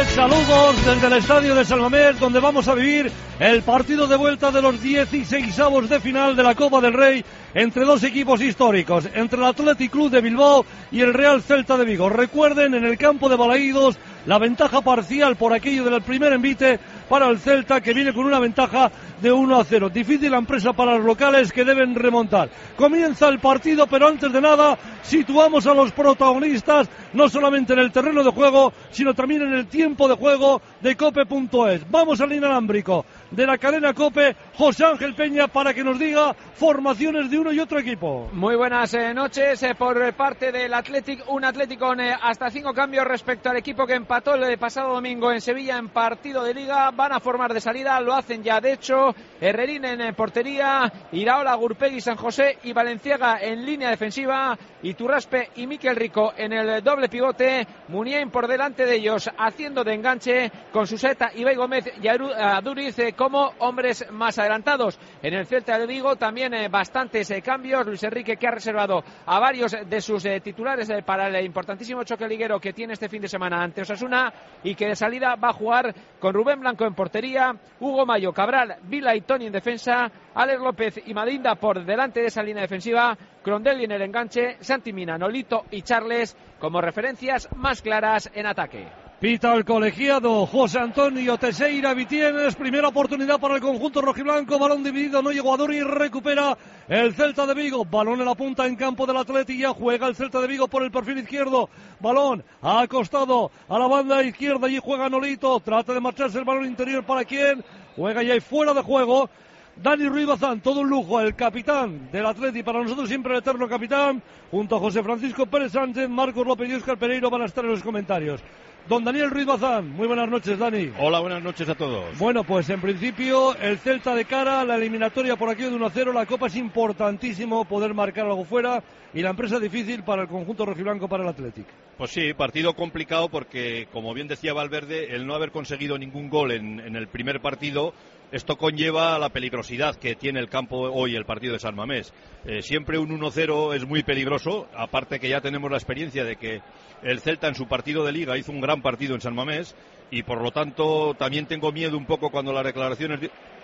noches, saludos desde el estadio de San Mamés, donde vamos a vivir el partido de vuelta de los 16avos de final de la Copa del Rey entre dos equipos históricos, entre el Athletic Club de Bilbao y el Real Celta de Vigo. Recuerden, en el campo de Balaídos, la ventaja parcial por aquello del primer envite para el Celta, que viene con una ventaja de 1-0. Difícil la empresa para los locales, que deben remontar. Comienza el partido, pero antes de nada situamos a los protagonistas, no solamente en el terreno de juego, sino también en el tiempo de juego de Cope.es. Vamos al inalámbrico de la cadena Cope, José Ángel Peña, para que nos diga formaciones de uno y otro equipo. Muy buenas noches por parte del Athletic, un Athletic con hasta 5 cambios respecto al equipo que empató el pasado domingo en Sevilla en partido de Liga. Van a formar de salida, lo hacen ya de hecho, Herrerín en portería, Iraola, Gurpegui, San José y Valenciaga en línea defensiva, Iturraspe y Miquel Rico en el doble pivote, Muniain por delante de ellos haciendo de enganche con Suseta, Ibai Gómez y Aduriz como hombres más adelantados. En el Celta de Vigo también bastantes cambios. Luis Enrique, que ha reservado a varios de sus titulares para el importantísimo choque liguero que tiene este fin de semana ante Osasuna, y que de salida va a jugar con Rubén Blanco en portería, Hugo Mayo, Cabral, Vila y Toni en defensa, Alex López y Madinda por delante de esa línea defensiva, Crondelli en el enganche, Santi Mina, Nolito y Charles como referencias más claras en ataque. Pita el colegiado José Antonio Teixeira Vitienes. Primera oportunidad para el conjunto rojiblanco. Balón dividido, no llegó a Duri. Recupera el Celta de Vigo. Balón en la punta en campo del Athletic. Ya juega el Celta de Vigo por el perfil izquierdo. Balón acostado a la banda izquierda. Allí juega Nolito. Trata de marcharse el balón interior. ¿Para quién? Juega ya y fuera de juego Dani Ruiz Bazán. Todo un lujo, el capitán del Athletic, para nosotros siempre el eterno capitán, junto a José Francisco Pérez Sánchez, Marcos López y Óscar Pereiro van a estar en los comentarios. Don Daniel Ruiz Bazán, muy buenas noches, Dani. Hola, buenas noches a todos. Bueno, pues en principio el Celta de cara a la eliminatoria por aquí de 1-0, la Copa es importantísimo poder marcar algo fuera y la empresa difícil para el conjunto rojiblanco, para el Athletic. Pues sí, partido complicado porque, como bien decía Valverde, el no haber conseguido ningún gol en el primer partido, esto conlleva la peligrosidad que tiene el campo hoy, el partido de San Mamés. Siempre un 1-0 es muy peligroso, aparte que ya tenemos la experiencia de que el Celta en su partido de Liga hizo un gran partido en San Mamés, y por lo tanto también tengo miedo un poco cuando las declaraciones...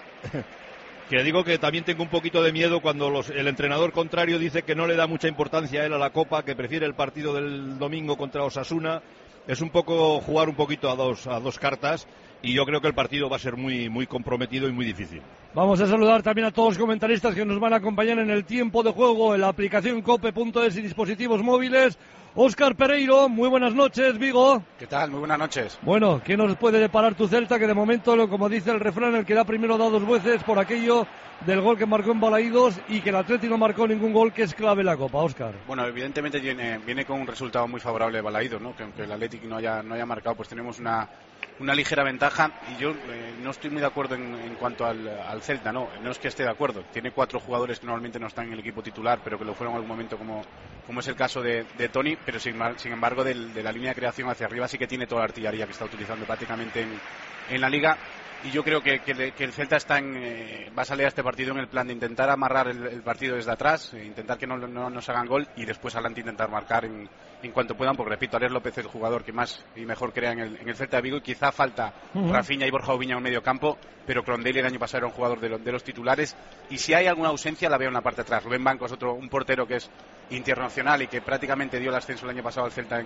que digo que también tengo un poquito de miedo cuando el entrenador contrario dice que no le da mucha importancia a él a la Copa, que prefiere el partido del domingo contra Osasuna. Es un poco jugar un poquito a dos cartas, y yo creo que el partido va a ser muy, muy comprometido y muy difícil. Vamos a saludar también a todos los comentaristas que nos van a acompañar en el tiempo de juego en la aplicación Cope.es y dispositivos móviles. Óscar Pereiro, muy buenas noches, Vigo. ¿Qué tal? Muy buenas noches. Bueno, ¿qué nos puede deparar tu Celta, que de momento, como dice el refrán, el que da primero da dos veces por aquello del gol que marcó en Balaídos, y que el Atleti no marcó ningún gol, que es clave en la Copa, Óscar? Bueno, evidentemente viene con un resultado muy favorable de Balaídos, ¿no? Que aunque el Athletic no haya marcado, pues tenemos una ligera ventaja, y yo no estoy muy de acuerdo en cuanto al Celta, no es que esté de acuerdo. Tiene 4 jugadores que normalmente no están en el equipo titular, pero que lo fueron en algún momento, como es el caso de Toni, pero sin embargo de la línea de creación hacia arriba sí que tiene toda la artillería que está utilizando prácticamente en la Liga. Y yo creo que el Celta va a salir a este partido en el plan de intentar amarrar el partido desde atrás, intentar que no nos hagan gol, y después adelante intentar marcar en cuanto puedan, porque repito, Alex López es el jugador que más y mejor crea en el Celta de Vigo, y quizá falta Rafinha y Borja Oviña en un medio campo, pero Crondelli el año pasado era un jugador de los titulares, y si hay alguna ausencia la veo en la parte de atrás. Rubén Blanco es un portero que es internacional y que prácticamente dio el ascenso el año pasado al Celta,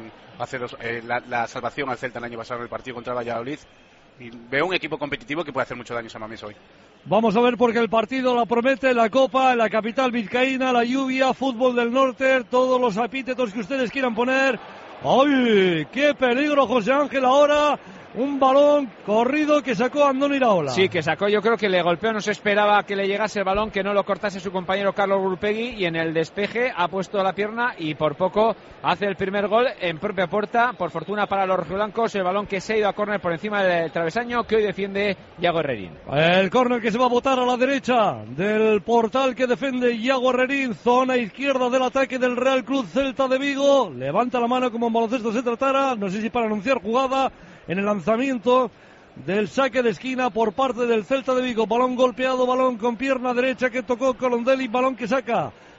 la salvación al Celta el año pasado en el partido contra el Valladolid. Y veo un equipo competitivo que puede hacer mucho daño a San Mamés hoy. Vamos a ver, porque el partido la promete, la Copa, la capital vizcaína, la lluvia, fútbol del norte, todos los epítetos que ustedes quieran poner. ¡Ay! ¡Qué peligro, José Ángel! Ahora un balón corrido que sacó Andón Iraola. Sí, que sacó, yo creo que le golpeó, no se esperaba que le llegase el balón, que no lo cortase su compañero Carlos Gurpegui, y en el despeje ha puesto la pierna y por poco hace el primer gol en propia puerta. Por fortuna para los rojiblancos, el balón que se ha ido a córner por encima del travesaño, que hoy defiende Iago Herrerín. El córner que se va a botar a la derecha del portal que defiende Iago Herrerín, zona izquierda del ataque del Real Club Celta de Vigo. Levanta la mano como en baloncesto se tratara, no sé si para anunciar jugada en el lanzamiento del saque de esquina por parte del Celta de Vigo. Balón golpeado, balón con pierna derecha que tocó Crondelli, balón que saca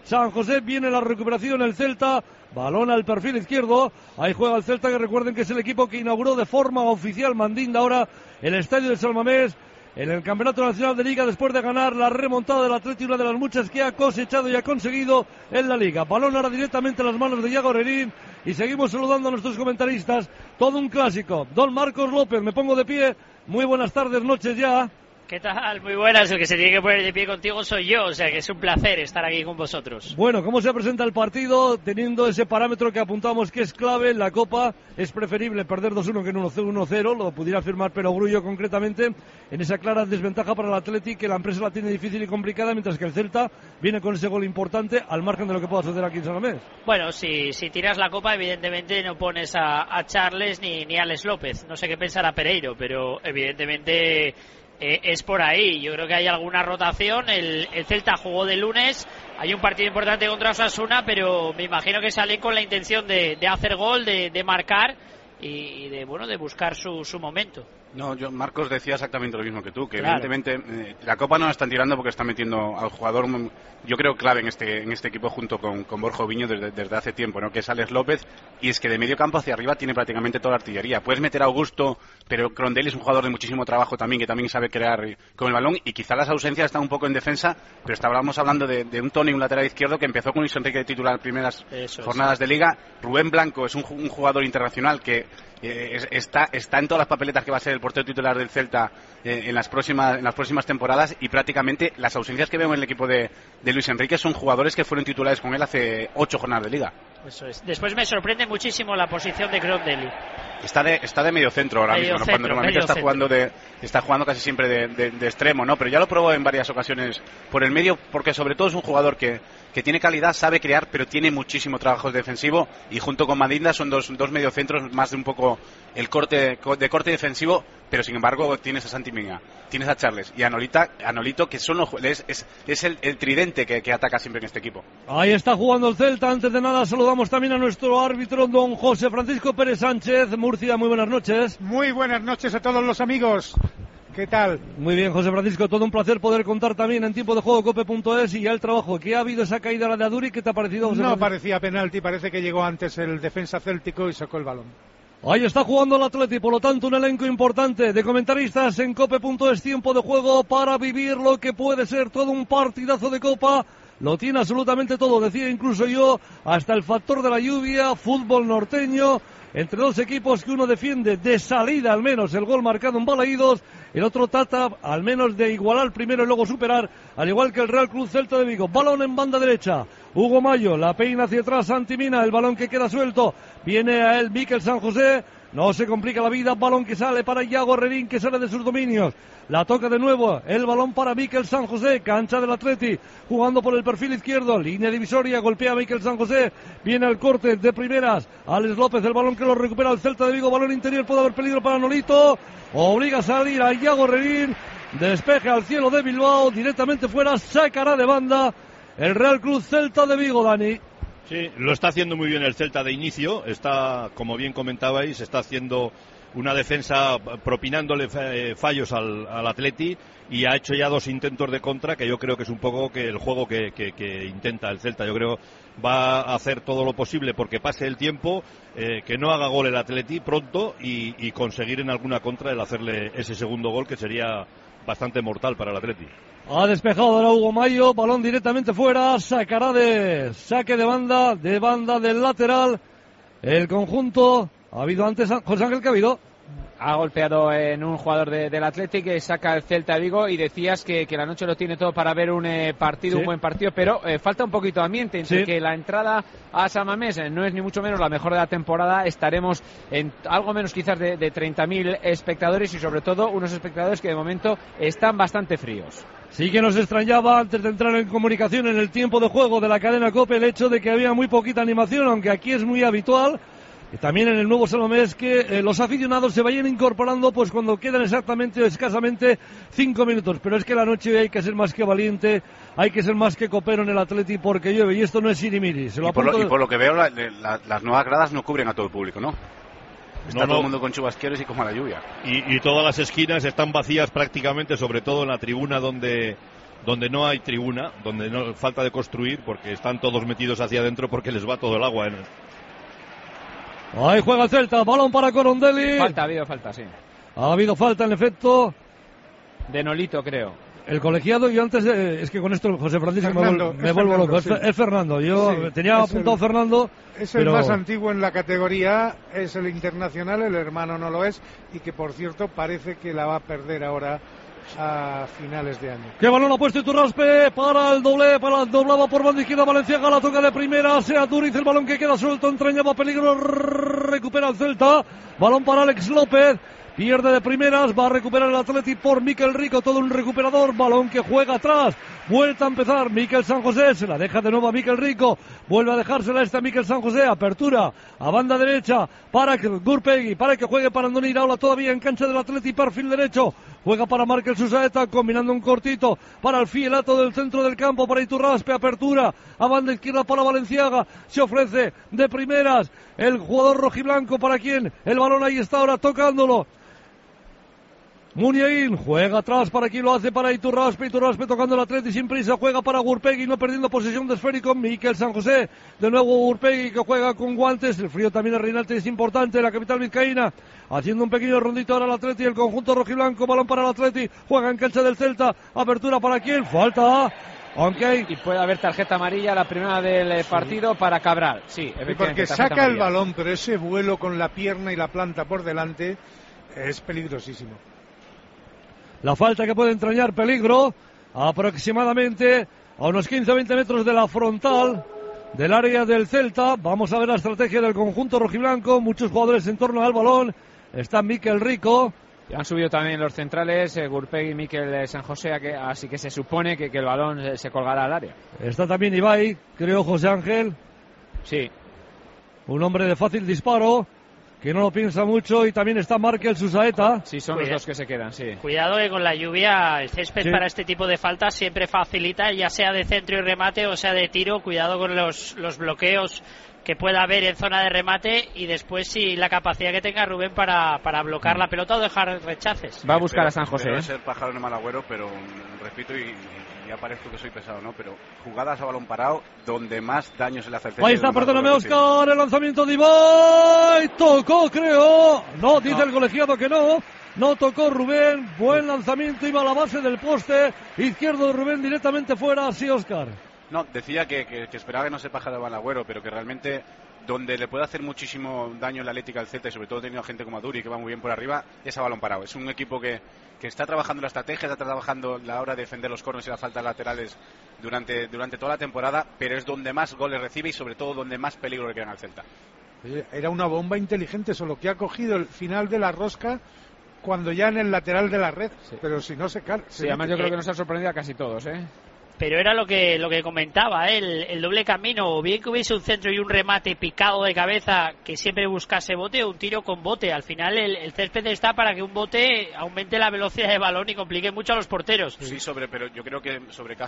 San José. Viene la recuperación, el Celta, balón al perfil izquierdo, ahí juega el Celta, que recuerden que es el equipo que inauguró de forma oficial Mandinda ahora el estadio de San Mamés en el Campeonato Nacional de Liga, después de ganar la remontada del Atleti, una de las muchas que ha cosechado y ha conseguido en la Liga. Balón ahora directamente en las manos de Iago Herrerín y seguimos saludando a nuestros comentaristas. Todo un clásico. Don Marcos López, me pongo de pie. Muy buenas tardes, noches ya. ¿Qué tal? Muy buenas. El que se tiene que poner de pie contigo soy yo, o sea que es un placer estar aquí con vosotros. Bueno, ¿cómo se presenta el partido? Teniendo ese parámetro que apuntamos que es clave en la Copa, es preferible perder 2-1 que en 1-0, lo pudiera afirmar Perogrullo concretamente, en esa clara desventaja para el Athletic, que la empresa la tiene difícil y complicada, mientras que el Celta viene con ese gol importante al margen de lo que pueda suceder aquí en San Mamés. Bueno, si tiras la Copa, evidentemente no pones a Charles ni a Alex López. No sé qué pensará Pereiro, pero evidentemente... es por ahí. Yo creo que hay alguna rotación. El Celta jugó de lunes, hay un partido importante contra Osasuna, pero me imagino que sale con la intención de hacer gol, de marcar y de buscar su momento. No, Marcos decía exactamente lo mismo que tú, que claro, evidentemente la Copa no la están tirando porque están metiendo al jugador, yo creo, clave en este equipo junto con Borja Oviño desde hace tiempo, ¿no? Que es Alex López, y es que de medio campo hacia arriba tiene prácticamente toda la artillería. Puedes meter a Augusto, pero Crondelli es un jugador de muchísimo trabajo también, que también sabe crear con el balón, y quizá las ausencias están un poco en defensa, pero estábamos hablando de un Toni, un lateral izquierdo, que empezó con Luis Enrique de titular primeras jornadas de Liga. Rubén Blanco es un jugador internacional que está en todas las papeletas que va a ser el portero titular del Celta en las próximas temporadas, y prácticamente las ausencias que vemos en el equipo de Luis Enrique son jugadores que fueron titulares con él hace 8 jornadas de Liga. Eso es. Después me sorprende muchísimo la posición de Crondelli. Está de medio centro ahora mismo, ¿no? Cuando normalmente está jugando casi siempre de extremo, ¿no? Pero ya lo probó en varias ocasiones por el medio, porque sobre todo es un jugador que tiene calidad, sabe crear, pero tiene muchísimo trabajo defensivo, y junto con Mandinda son dos mediocentros más de un poco el corte defensivo, pero sin embargo tienes a Santi Mina, tienes a Charles y a Nolito, que son es el tridente que ataca siempre en este equipo. Ahí está jugando el Celta. Antes de nada saludamos también a nuestro árbitro, don José Francisco Pérez Sánchez. Murcia, muy buenas noches. Muy buenas noches a todos los amigos. ¿Qué tal? Muy bien, José Francisco, todo un placer poder contar también en tiempo de juego cope.es y ya el trabajo que ha habido esa caída la de Aduri. ¿Qué te ha parecido, José Francisco? No parecía penalti, parece que llegó antes el defensa céltico y sacó el balón. Ahí está jugando el Atleti, por lo tanto un elenco importante de comentaristas en cope.es, tiempo de juego para vivir lo que puede ser todo un partidazo de Copa. Lo tiene absolutamente todo, decía incluso yo, hasta el factor de la lluvia, fútbol norteño, entre dos equipos que uno defiende de salida al menos el gol marcado en Balaídos, el otro trata al menos de igualar primero y luego superar, al igual que el Real Club Celta de Vigo. Balón en banda derecha, Hugo Mayo, la peina hacia atrás Santi Mina, el balón que queda suelto, viene a él Mikel San José, no se complica la vida, balón que sale para Iago Herrerín, que sale de sus dominios, la toca de nuevo, el balón para Mikel San José, cancha del Atleti, jugando por el perfil izquierdo, línea divisoria, golpea a Mikel San José, viene al corte de primeras, Alex López, el balón que lo recupera el Celta de Vigo, balón interior, puede haber peligro para Nolito, obliga a salir a Iago Herrerín, despeje al cielo de Bilbao, directamente fuera, sacará de banda el Real Club Celta de Vigo, Dani. Sí, lo está haciendo muy bien el Celta de inicio, está, como bien comentabais, está haciendo una defensa propinándole fallos al Atleti, y ha hecho ya 2 intentos de contra, que yo creo que es un poco que el juego que intenta el Celta. Yo creo va a hacer todo lo posible porque pase el tiempo, que no haga gol el Atleti pronto y conseguir en alguna contra el hacerle ese segundo gol, que sería bastante mortal para el Atleti. Ha despejado ahora Hugo Mayo, balón directamente fuera, sacará de saque de banda del lateral el conjunto. Ha habido antes, José Ángel, ¿qué ha habido? Ha golpeado en un jugador del Athletic, que saca el Celta de Vigo, y decías que la noche lo tiene todo para ver un partido, sí, un buen partido, pero falta un poquito de ambiente, entre sí, que la entrada a San Mamés no es ni mucho menos la mejor de la temporada. Estaremos en algo menos quizás de 30.000 espectadores, y sobre todo unos espectadores que de momento están bastante fríos. Sí que nos extrañaba antes de entrar en comunicación en el tiempo de juego de la cadena COPE el hecho de que había muy poquita animación, aunque aquí es muy habitual. Y también en el nuevo San Mamés que los aficionados se vayan incorporando pues cuando quedan exactamente o escasamente 5 minutos. Pero es que la noche hay que ser más que valiente, hay que ser más que copero en el Atleti porque llueve y esto no es sirimiri. Y por lo que veo las nuevas gradas no cubren a todo el público, ¿no? Está todo el mundo con chubasqueros y como la lluvia. Y todas las esquinas están vacías prácticamente, sobre todo en la tribuna donde donde no hay tribuna, donde no falta de construir, porque están todos metidos hacia adentro porque les va todo el agua. Ahí juega el Celta, balón para Corondelli. Ha habido falta, sí. Ha habido falta, en efecto. De Nolito, creo. El colegiado, yo antes, es que con esto, José Francisco, me vuelvo loco. Sí. Es Fernando, yo tenía apuntado Fernando. Es el más antiguo en la categoría, es el internacional, el hermano no lo es, y que por cierto parece que la va a perder ahora a finales de año. ¡Qué balón ha puesto Iturraspe para el doble, doblaba por banda izquierda Valenciaga, la toca de primera, sea Duriz, el balón que queda suelto, entrañaba peligro, recupera el Celta, balón para Alex López. Pierde de primeras, va a recuperar el Atleti por Mikel Rico, todo un recuperador, balón que juega atrás, vuelta a empezar Mikel San José, se la deja de nuevo a Mikel Rico, vuelve a dejársela esta Mikel San José, apertura a banda derecha para Gurpegui, para que juegue para Andoni Iraola todavía en cancha del Atleti, perfil derecho, juega para Markel Susaeta, combinando un cortito para el fielato del centro del campo, para Iturraspe, apertura a banda izquierda para Valenciaga, se ofrece de primeras el jugador rojiblanco, ¿para quién? El balón ahí está ahora tocándolo. Muniain juega atrás, para aquí lo hace para Iturraspe tocando el Atleti sin prisa, juega para Gurpegui, no perdiendo posesión de esférico, Mikel San José, de nuevo Gurpegui que juega con guantes, el frío también en Reinalti es importante, la capital vizcaína, haciendo un pequeño rondito ahora el Atleti, el conjunto rojiblanco, balón para el Atleti, juega en cancha del Celta, apertura para quién, falta aunque y puede haber tarjeta amarilla, la primera del partido para Cabral, sí, porque saca el balón, pero ese vuelo con la pierna y la planta por delante es peligrosísimo. La falta que puede entrañar peligro, aproximadamente a unos 15-20 metros de la frontal del área del Celta. Vamos a ver la estrategia del conjunto rojiblanco, muchos jugadores en torno al balón. Está Mikel Rico. Y han subido también los centrales, Gurpegui y Mikel San José, así que se supone que el balón se colgará al área. Está también Ibai, creo, José Ángel. Sí. Un hombre de fácil disparo, que no lo piensa mucho, y también está Markel Susaeta. Sí, son los dos que se quedan, sí. Cuidado que con la lluvia el césped para este tipo de faltas siempre facilita, ya sea de centro y remate o sea de tiro. Cuidado con los bloqueos que pueda haber en zona de remate, y después si la capacidad que tenga Rubén para bloquear la pelota o dejar rechaces. Va a buscar a San José. Debe ser pájaro en el mal agüero, pero repito y ya parezco que soy pesado, ¿no? Pero jugadas a balón parado, donde más daño se le hace al Celta. Ahí está, perdóname, Óscar, el lanzamiento de Ibai, tocó, creo. No, dice el colegiado que no tocó Rubén, buen lanzamiento, iba a la base del poste izquierdo de Rubén, directamente fuera, sí, Óscar. No, decía que esperaba que no se pájaro de Balagüero, pero que realmente donde le puede hacer muchísimo daño en la Atlética al Celta, y sobre todo teniendo gente como Aduri que va muy bien por arriba, es a balón parado. Es un equipo que está trabajando la estrategia, está trabajando la hora de defender los corners y las faltas laterales durante toda la temporada, pero es donde más goles recibe y sobre todo donde más peligro le quedan al Celta. Era una bomba inteligente, solo que ha cogido el final de la rosca cuando ya en el lateral de la red, sí. Pero si no se cae. Sí, además yo creo que nos ha sorprendido a casi todos, Pero era lo que comentaba, el doble camino, o bien que hubiese un centro y un remate picado de cabeza que siempre buscase bote, o un tiro con bote. Al final el césped está para que un bote aumente la velocidad de balón y complique mucho a los porteros. Sí, pero yo creo que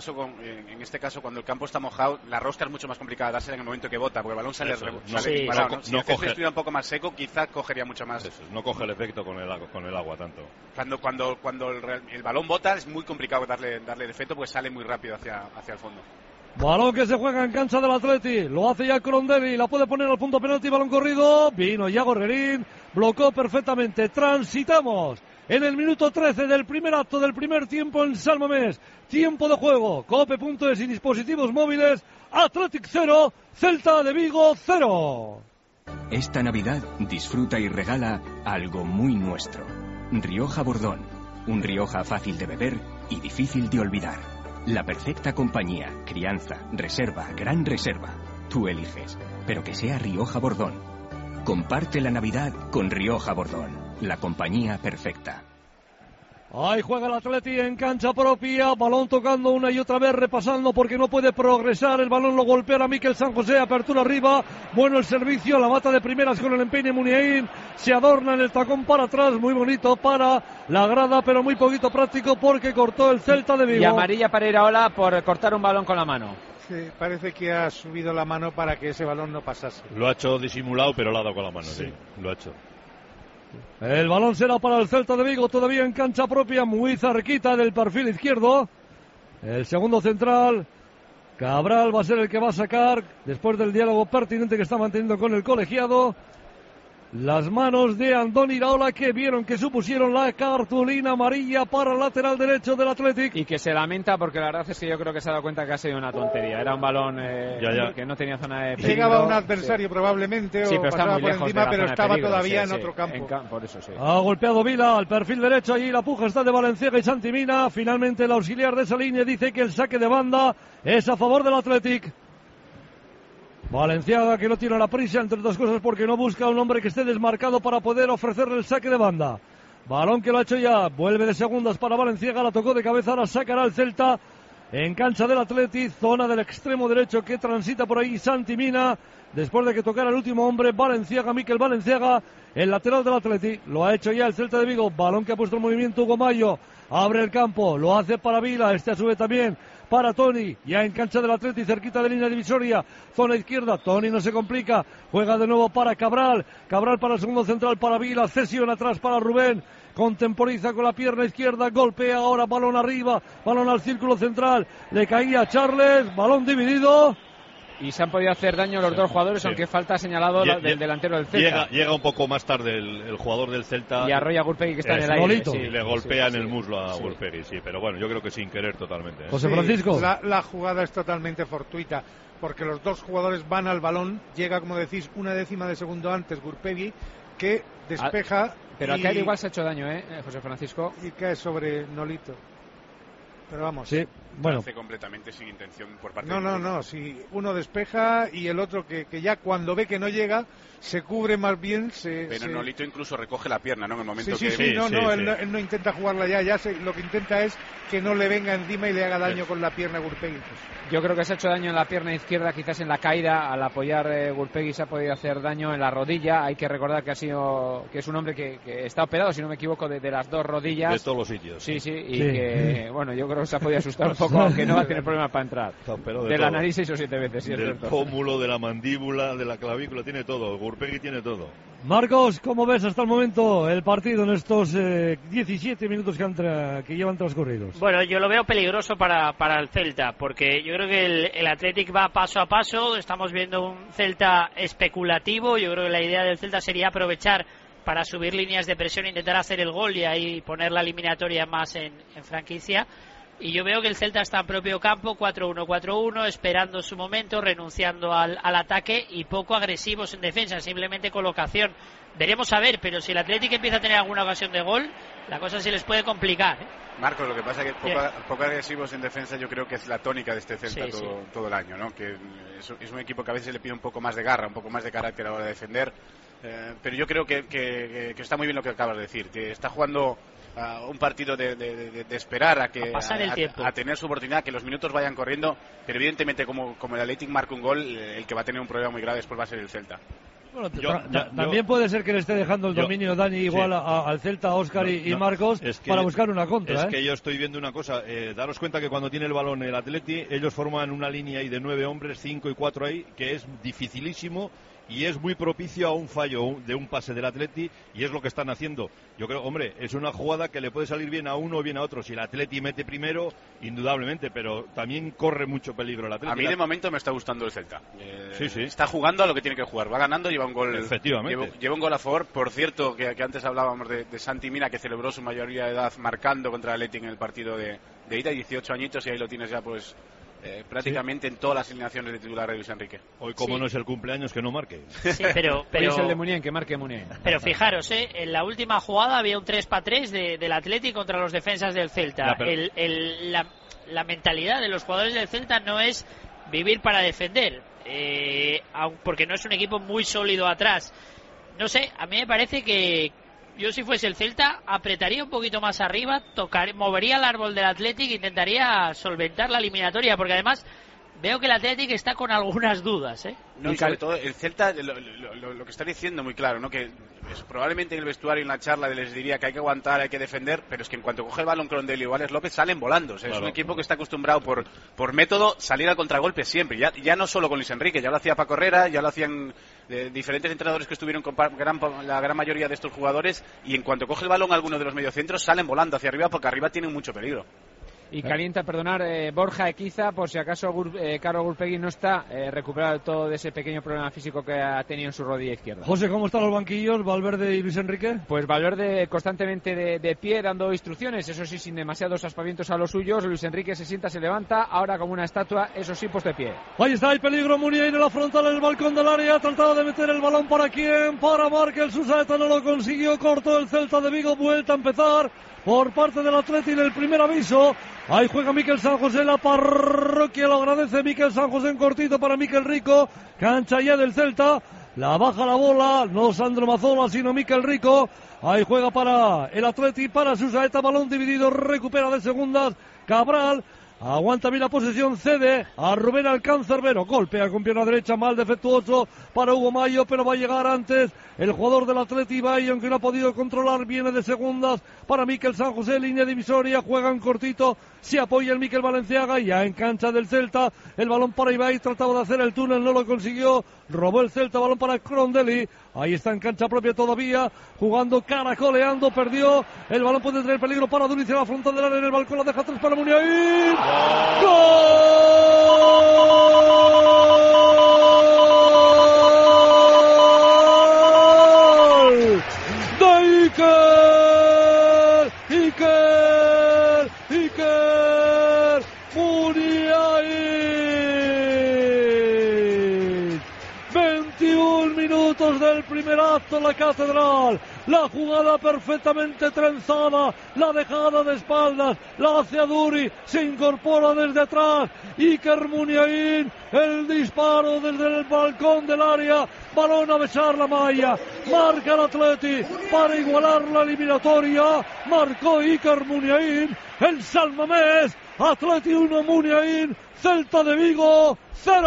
en este caso cuando el campo está mojado, la rosca es mucho más complicada dársela en el momento que bota, porque el balón sale disparado. Si el césped estuviera un poco más seco, quizás cogería mucho más. No coge el efecto con el agua tanto. Cuando el balón bota es muy complicado darle el efecto, porque sale muy rápido hacia el fondo. Balón que se juega en cancha del Atleti, lo hace ya Corondelli, la puede poner al punto penalti, balón corrido, vino Iago Rerín, blocó perfectamente. Transitamos en el minuto 13 del primer acto del primer tiempo en San Mamés. Tiempo de juego, Cope.es y dispositivos móviles, Athletic 0, Celta de Vigo 0. Esta Navidad disfruta y regala algo muy nuestro. Rioja Bordón, un Rioja fácil de beber y difícil de olvidar. La perfecta compañía, crianza, reserva, gran reserva. Tú eliges, pero que sea Rioja Bordón. Comparte la Navidad con Rioja Bordón, la compañía perfecta. Ahí juega el Atleti en cancha propia, balón tocando una y otra vez, repasando porque no puede progresar, el balón lo golpea a Mikel San José, apertura arriba, bueno el servicio, la mata de primeras con el empeine Muniain, se adorna en el tacón para atrás, muy bonito para la grada, pero muy poquito práctico porque cortó el Celta de Vigo. Y amarilla para Iraola por cortar un balón con la mano. Sí, parece que ha subido la mano para que ese balón no pasase. Lo ha hecho disimulado, pero lo ha dado con la mano, sí, lo ha hecho. El balón será para el Celta de Vigo, todavía en cancha propia, muy cerquita del perfil izquierdo. El segundo central, Cabral, va a ser el que va a sacar, después del diálogo pertinente que está manteniendo con el colegiado, las manos de Andoni Iraola, que vieron que supusieron la cartulina amarilla para el lateral derecho del Athletic. Y que se lamenta porque la verdad es que yo creo que se ha dado cuenta que ha sido una tontería. Era un balón que no tenía zona de peligro. Llegaba un adversario probablemente, sí, o pasaba por encima, pero estaba todavía en otro campo. Por eso, sí. Ha golpeado Vila al perfil derecho, allí la puja está de Valenciaga y Santimina. Finalmente el auxiliar de esa línea dice que el saque de banda es a favor del Athletic. Valenciaga, que no tiene la prisa, entre otras cosas porque no busca un hombre que esté desmarcado para poder ofrecerle el saque de banda. Balón que lo ha hecho ya, vuelve de segundas para Valenciaga, la tocó de cabeza, ahora sacará el Celta en cancha del Athletic, zona del extremo derecho que transita por ahí Santimina, después de que tocara el último hombre, Valenciaga, Mikel Valenciaga, el lateral del Athletic, lo ha hecho ya el Celta de Vigo, balón que ha puesto en movimiento Hugo Mayo, abre el campo, lo hace para Vila, este a su vez también para Toni, ya en cancha del Athletic, cerquita de línea divisoria, zona izquierda, Toni no se complica, juega de nuevo para Cabral, Cabral para el segundo central para Vila, cesión atrás para Rubén, contemporiza con la pierna izquierda, golpea ahora, balón arriba, balón al círculo central, le caía a Charles, balón dividido. Y se han podido hacer daño los dos jugadores, sí. Aunque falta señalado del delantero del Celta. Llega un poco más tarde el jugador del Celta. Y arrolla a Gurpegui, que está en el aire. Sí, y le golpea en el muslo a Gurpegui, sí. Pero bueno, yo creo que sin querer totalmente. José Francisco. La jugada es totalmente fortuita, porque los dos jugadores van al balón, llega, como decís, una décima de segundo antes Gurpegui, que despeja. Pero a Kair igual se ha hecho daño, José Francisco. Y cae sobre Nolito. Pero vamos. Sí, bueno. Hace completamente sin intención por parte No, si uno despeja y el otro que ya cuando ve que no llega se cubre más bien. Pero Nolito incluso recoge la pierna, ¿no? En el momento sí, él no intenta jugarla lo que intenta es que no le venga encima y le haga daño con la pierna a Gurpegui. Yo creo que se ha hecho daño en la pierna izquierda, quizás en la caída, al apoyar Gurpegui se ha podido hacer daño en la rodilla. Hay que recordar que es un hombre que está operado, si no me equivoco, de las dos rodillas. De todos los sitios. Sí, que, bueno, yo creo que se ha podido asustar un poco, aunque no va a tener problemas para entrar. De la nariz 6 o 7 veces, sí, del pómulo, de la mandíbula, de la clavícula, tiene todo. Gurpegui tiene todo. Marcos, ¿cómo ves hasta el momento el partido en estos 17 minutos que llevan transcurridos? Bueno, yo lo veo peligroso para el Celta, porque yo creo que el Athletic va paso a paso, estamos viendo un Celta especulativo, yo creo que la idea del Celta sería aprovechar para subir líneas de presión, intentar hacer el gol y ahí poner la eliminatoria más en franquicia. Y yo veo que el Celta está en propio campo, 4-1-4-1, esperando su momento, renunciando al ataque y poco agresivos en defensa, simplemente colocación. Veremos a ver, pero si el Atlético empieza a tener alguna ocasión de gol, la cosa se les puede complicar. Marcos, lo que pasa es que poco agresivos en defensa yo creo que es la tónica de este Celta todo el año, ¿no? Que es un equipo que a veces le pide un poco más de garra, un poco más de carácter a la hora de defender, pero yo creo que está muy bien lo que acabas de decir, que está jugando un partido de esperar a tener su oportunidad, que los minutos vayan corriendo, pero evidentemente como el Athletic marca un gol, el que va a tener un problema muy grave después va a ser el Celta. Bueno, también puede ser que le esté dejando el dominio Dani igual al Celta, a Óscar y Marcos para buscar una contra. Es que yo estoy viendo una cosa, daros cuenta que cuando tiene el balón el Atleti, ellos forman una línea ahí de 9 hombres, 5 y 4 ahí, que es dificilísimo y es muy propicio a un fallo de un pase del Atleti, y es lo que están haciendo. Yo creo, hombre, es una jugada que le puede salir bien a uno o bien a otro. Si el Atleti mete primero, indudablemente, pero también corre mucho peligro el Atleti. A mí de momento me está gustando el Celta. Sí. Está jugando a lo que tiene que jugar, va ganando, lleva un gol. Efectivamente. Lleva un gol a favor. Por cierto, que antes hablábamos de Santi Mina, que celebró su mayoría de edad marcando contra el Atleti en el partido de ida, 18 añitos, y ahí lo tienes ya pues prácticamente en todas las alineaciones de titular de Luis Enrique. Hoy, como no es el cumpleaños, que no marque. Sí, pero es el de Muniain, que marque Muniain. Pero fijaros, en la última jugada había un 3-3 del Athletic contra los defensas del Celta. La mentalidad de los jugadores del Celta no es vivir para defender, porque no es un equipo muy sólido atrás. No sé, a mí me parece que yo, si fuese el Celta, apretaría un poquito más arriba, movería el árbol del Athletic e intentaría solventar la eliminatoria, porque además veo que el Athletic está con algunas dudas. No, y sobre todo el Celta, lo que está diciendo muy claro, ¿no? Que probablemente en el vestuario y en la charla les diría que hay que aguantar, hay que defender, pero es que en cuanto coge el balón Crondelli o Alex López salen volando. O sea, claro, es un equipo que está acostumbrado por método salir al contragolpe siempre. Ya no solo con Luis Enrique, ya lo hacía Paco Herrera, ya lo hacían diferentes entrenadores que estuvieron con la gran mayoría de estos jugadores, y en cuanto coge el balón alguno de los mediocentros salen volando hacia arriba, porque arriba tienen mucho peligro. Y calienta, Borja Equiza, por si acaso Carlos Gurpegui no está recuperado todo de ese pequeño problema físico que ha tenido en su rodilla izquierda. José, ¿cómo están los banquillos, Valverde y Luis Enrique? Pues Valverde constantemente de pie dando instrucciones, eso sí, sin demasiados aspavientos a los suyos. Luis Enrique se sienta, se levanta, ahora como una estatua, eso sí, pues de pie. Ahí está el peligro, Muniain en la frontal del balcón del área, ha tratado de meter el balón para quién, para Markel Susaeta, no lo consiguió, cortó el Celta de Vigo, vuelta a empezar por parte del Atleti en el primer aviso. Ahí juega Miquel San José, la parroquia lo agradece. Miquel San José en cortito para Miquel Rico, cancha ya del Celta, la baja la bola, no Sandro Mazzola sino Miquel Rico. Ahí juega para el Atleti, para Susaeta, balón dividido, recupera de segundas Cabral. Aguanta bien la posesión, cede a Rubén Alcáncerbero, golpea con pierna derecha, mal defectuoso para Hugo Mayo, pero va a llegar antes el jugador del Atleti, Ibai, aunque no ha podido controlar, viene de segundas para Miquel San José, línea divisoria, juega en cortito, se apoya el Miquel Valenciaga, ya en cancha del Celta, el balón para Ibai, trataba de hacer el túnel, no lo consiguió, robó el Celta, balón para Crondelli, ahí está en cancha propia todavía, jugando, caracoleando, perdió, el balón puede tener peligro para Duriz en la frontal del área, en el balcón, la deja atrás para Muniain. ¡Gol! ¡De Iker Muniain! 21 minutos del primer acto en la Catedral. La jugada perfectamente trenzada, la dejada de espaldas, la hace a Duri, se incorpora desde atrás, Iker Muniain, el disparo desde el balcón del área, balón a besar la malla, marca el Atleti para igualar la eliminatoria, marcó Iker Muniain, el San Mamés, Atleti 1, Muniain, Celta de Vigo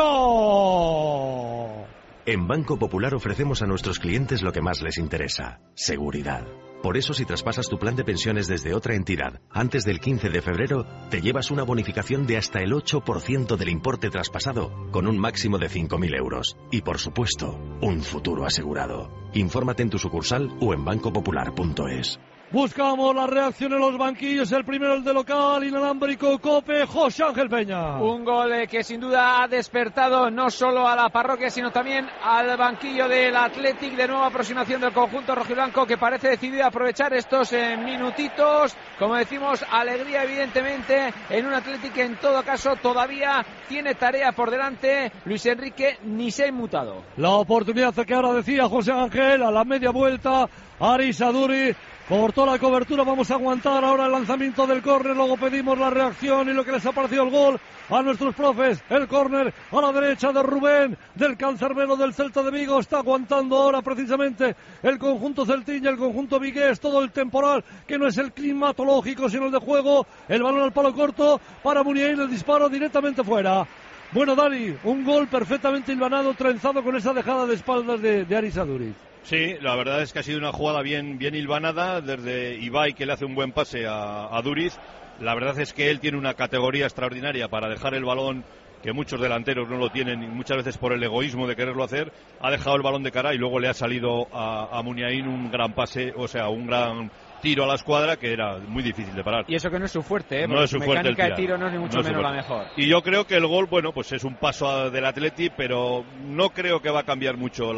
0. En Banco Popular ofrecemos a nuestros clientes lo que más les interesa, seguridad. Por eso, si traspasas tu plan de pensiones desde otra entidad antes del 15 de febrero, te llevas una bonificación de hasta el 8% del importe traspasado, con un máximo de 5.000 euros. Y, por supuesto, un futuro asegurado. Infórmate en tu sucursal o en bancopopular.es. Buscamos la reacción en los banquillos, el primero el de local, inalámbrico, Cope, José Ángel Peña. Un gol que sin duda ha despertado no solo a la parroquia, sino también al banquillo del Athletic, de nueva aproximación del conjunto rojiblanco, que parece decidido a aprovechar estos minutitos. Como decimos, alegría evidentemente en un Athletic que en todo caso todavía tiene tarea por delante. Luis Enrique ni se ha inmutado. La oportunidad que ahora decía José Ángel, a la media vuelta, Aris Aduri cortó la cobertura, vamos a aguantar ahora el lanzamiento del córner, luego pedimos la reacción y lo que les ha parecido el gol a nuestros profes. El córner a la derecha de Rubén, del cancerbero del Celta de Vigo, está aguantando ahora precisamente el conjunto celtiña, el conjunto vigués, todo el temporal, que no es el climatológico sino el de juego, el balón al palo corto para Muniain, el disparo directamente fuera. Bueno, Dani, un gol perfectamente hilvanado, trenzado con esa dejada de espaldas de Aris Aduriz. Sí, la verdad es que ha sido una jugada bien hilvanada desde Ibai, que le hace un buen pase a Duriz. La verdad es que él tiene una categoría extraordinaria para dejar el balón, que muchos delanteros no lo tienen, y muchas veces por el egoísmo de quererlo hacer, ha dejado el balón de cara y luego le ha salido a Muniain un gran pase, o sea, un gran tiro a la escuadra que era muy difícil de parar. Y eso que no es su fuerte, no es su fuerte, mecánica de tiro no es ni mucho menos la mejor. Y yo creo que el gol, bueno, pues es un paso del Atleti, pero no creo que va a cambiar mucho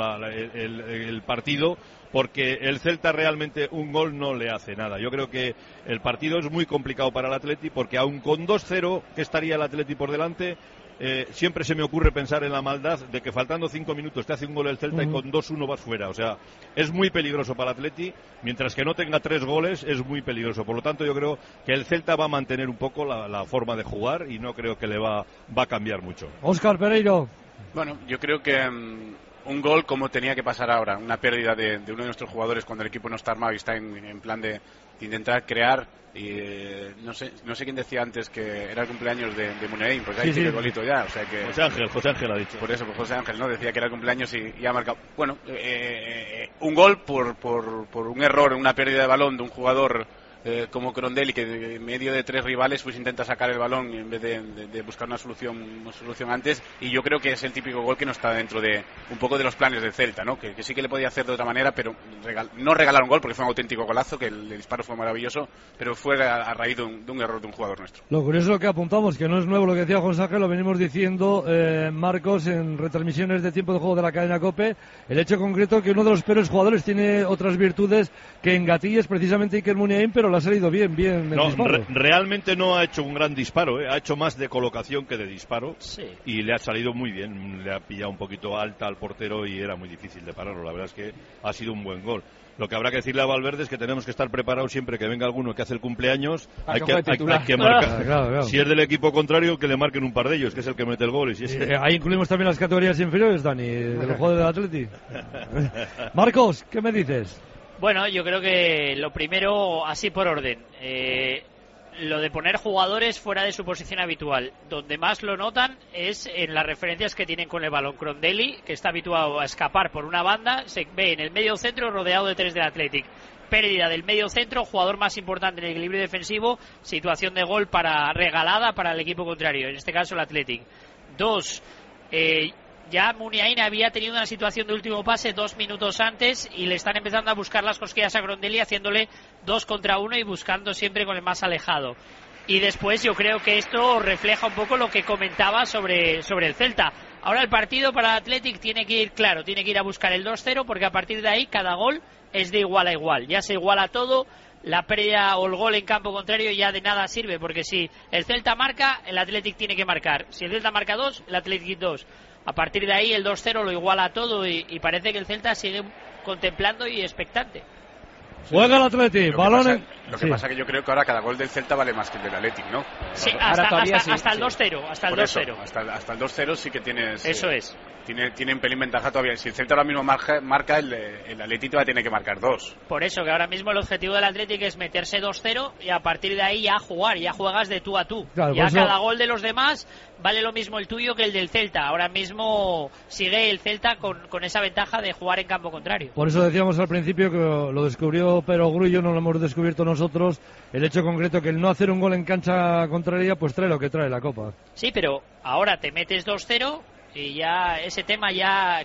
el partido, porque el Celta realmente un gol no le hace nada. Yo creo que el partido es muy complicado para el Atleti, porque aun con 2-0 que estaría el Atleti por delante, siempre se me ocurre pensar en la maldad de que faltando 5 minutos te hace un gol el Celta y con 2-1 vas fuera. O sea, es muy peligroso para el Atleti, mientras que no tenga 3 goles es muy peligroso. Por lo tanto, yo creo que el Celta va a mantener un poco la forma de jugar y no creo que le va a cambiar mucho. Óscar Pereiro. Bueno, yo creo que un gol como tenía que pasar ahora, una pérdida de uno de nuestros jugadores cuando el equipo no está armado y está en plan de intentar crear. Y no sé quién decía antes que era el cumpleaños de Muniain, pues ahí tiene el golito ya, o sea que José Ángel ha dicho. Por eso, pues José Ángel no decía que era el cumpleaños y ha marcado. Bueno, un gol por un error, una pérdida de balón de un jugador como Crondelli, que en medio de 3 rivales pues intenta sacar el balón en vez de buscar una solución antes, y yo creo que es el típico gol que no está dentro de un poco de los planes del Celta, ¿no? Que sí que le podía hacer de otra manera, pero no regalar un gol porque fue un auténtico golazo, que el disparo fue maravilloso, pero fue a raíz de un error de un jugador nuestro. Lo curioso es lo que apuntamos, que no es nuevo lo que decía José Ángel, lo venimos diciendo, Marcos, en retransmisiones de tiempo de juego de la cadena COPE, el hecho concreto que uno de los peores jugadores tiene otras virtudes que en Gatilla es precisamente Iker Muniain, pero le ha salido bien el disparo. Realmente no ha hecho un gran disparo, ha hecho más de colocación que de disparo, sí. Y le ha salido muy bien, le ha pillado un poquito alta al portero y era muy difícil de pararlo. La verdad es que ha sido un buen gol. Lo que habrá que decirle a Valverde es que tenemos que estar preparados siempre que venga alguno que hace el cumpleaños, hay que marcar. Claro. Si es del equipo contrario, que le marquen un par de ellos, que es el que mete el gol. Ahí incluimos también las categorías inferiores, Dani, de los jugadores del Atleti. Marcos, ¿qué me dices? Bueno, yo creo que lo primero, así por orden, lo de poner jugadores fuera de su posición habitual. Donde más lo notan es en las referencias que tienen con el balón. Crondelli, que está habituado a escapar por una banda, se ve en el medio centro rodeado de 3 del Athletic. Pérdida del medio centro, jugador más importante en el equilibrio defensivo, situación de gol regalada para el equipo contrario, en este caso el Athletic. 2, ya Muniain había tenido una situación de último pase 2 minutos antes y le están empezando a buscar las cosquillas a Crondelli, haciéndole 2 contra 1 y buscando siempre con el más alejado. Y después yo creo que esto refleja un poco lo que comentaba sobre el Celta. Ahora el partido para el Athletic tiene que ir claro, tiene que ir a buscar el 2-0, porque a partir de ahí cada gol es de igual a igual, ya se iguala todo. La pérdida o el gol en campo contrario ya de nada sirve, porque si el Celta marca, el Athletic tiene que marcar. Si el Celta marca 2, el Athletic 2. A partir de ahí el 2-0 lo iguala todo y parece que el Celta sigue contemplando y expectante. Juega el Athletic, balón. Lo que pasa que yo creo que ahora cada gol del Celta vale más que el del Athletic, ¿no? Sí, hasta el 2-0, hasta el 2-0. Hasta el 2-0 sí que tienes. Eso es. Tiene un pelín ventaja todavía. Si el Celta ahora mismo marca el Athletic va a tener que marcar 2. Por eso que ahora mismo el objetivo del Athletic es meterse 2-0 y a partir de ahí ya jugar, ya juegas de tú a tú. Claro, ya cada gol de los demás vale lo mismo el tuyo que el del Celta. Ahora mismo sigue el Celta con esa ventaja de jugar en campo contrario. Por eso decíamos al principio que lo descubrió Pero Grullo, no lo hemos descubierto nosotros, el hecho concreto que el no hacer un gol en cancha contraria pues trae lo que trae la Copa. Sí, pero ahora te metes 2-0 y ya ese tema ya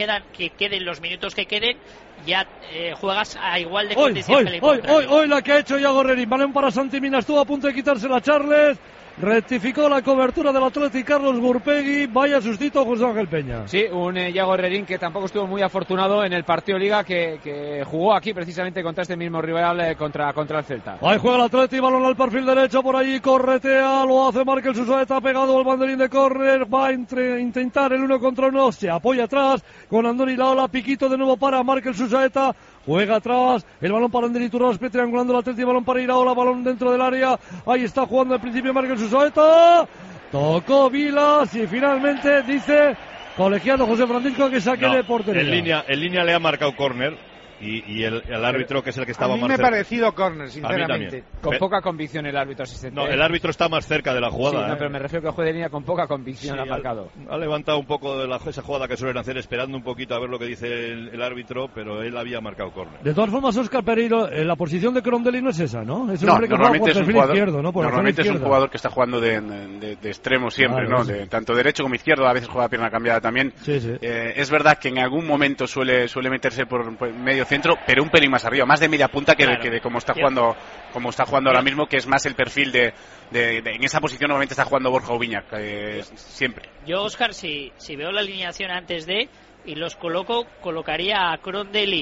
queden los minutos que queden, ya juegas a igual de condición que el contrario. Hoy la que ha hecho Iago Rerín, balón para Santi Mina, estuvo a punto de quitársela a Charles. Rectificó la cobertura del Athletic Carlos Gurpegui. Vaya sustito José Ángel Peña. Sí, un Iago Herrerín que tampoco estuvo muy afortunado en el partido Liga que jugó aquí precisamente contra este mismo rival, contra el Celta. Ahí juega el Athletic, balón al perfil derecho, por allí corretea, lo hace Markel Susaeta, pegado al banderín de córner, va a intentar el 1 contra 1, se apoya atrás con Andoni Laola, piquito de nuevo para Markel Susaeta. Juega atrás, el balón para Andoni Turraspe, triangulando el Athletic, balón para Iraola, balón dentro del área, ahí está jugando al principio Markel Susaeta, tocó Vilas y finalmente dice colegiado José Francisco que saque de portería. En línea le ha marcado córner. Y el árbitro, que es el que estaba más cerca. A mí me ha parecido córner, sinceramente. Con poca convicción el árbitro asistente. No, el árbitro está más cerca de la jugada. Sí, no, pero me refiero que el juez de línea con poca convicción ha marcado. Ha levantado un poco de esa jugada que suelen hacer, esperando un poquito a ver lo que dice el árbitro, pero él había marcado córner. De todas formas, Óscar Pereiro, la posición de Crondelli no es esa, ¿no? Es un hombre que juega por perfil izquierdo, ¿no? Normalmente es un jugador que está jugando de extremo siempre, claro, ¿no? Tanto derecho como izquierdo, a veces juega pierna cambiada también. Sí, sí. Es verdad que en algún momento suele meterse por medio centro, pero un pelín más arriba, más de media punta que de como está jugando ahora mismo, que es más el perfil de en esa posición normalmente está jugando Borja Ubiña, siempre. Yo, Óscar, si veo la alineación antes de y los colocaría a Crondelli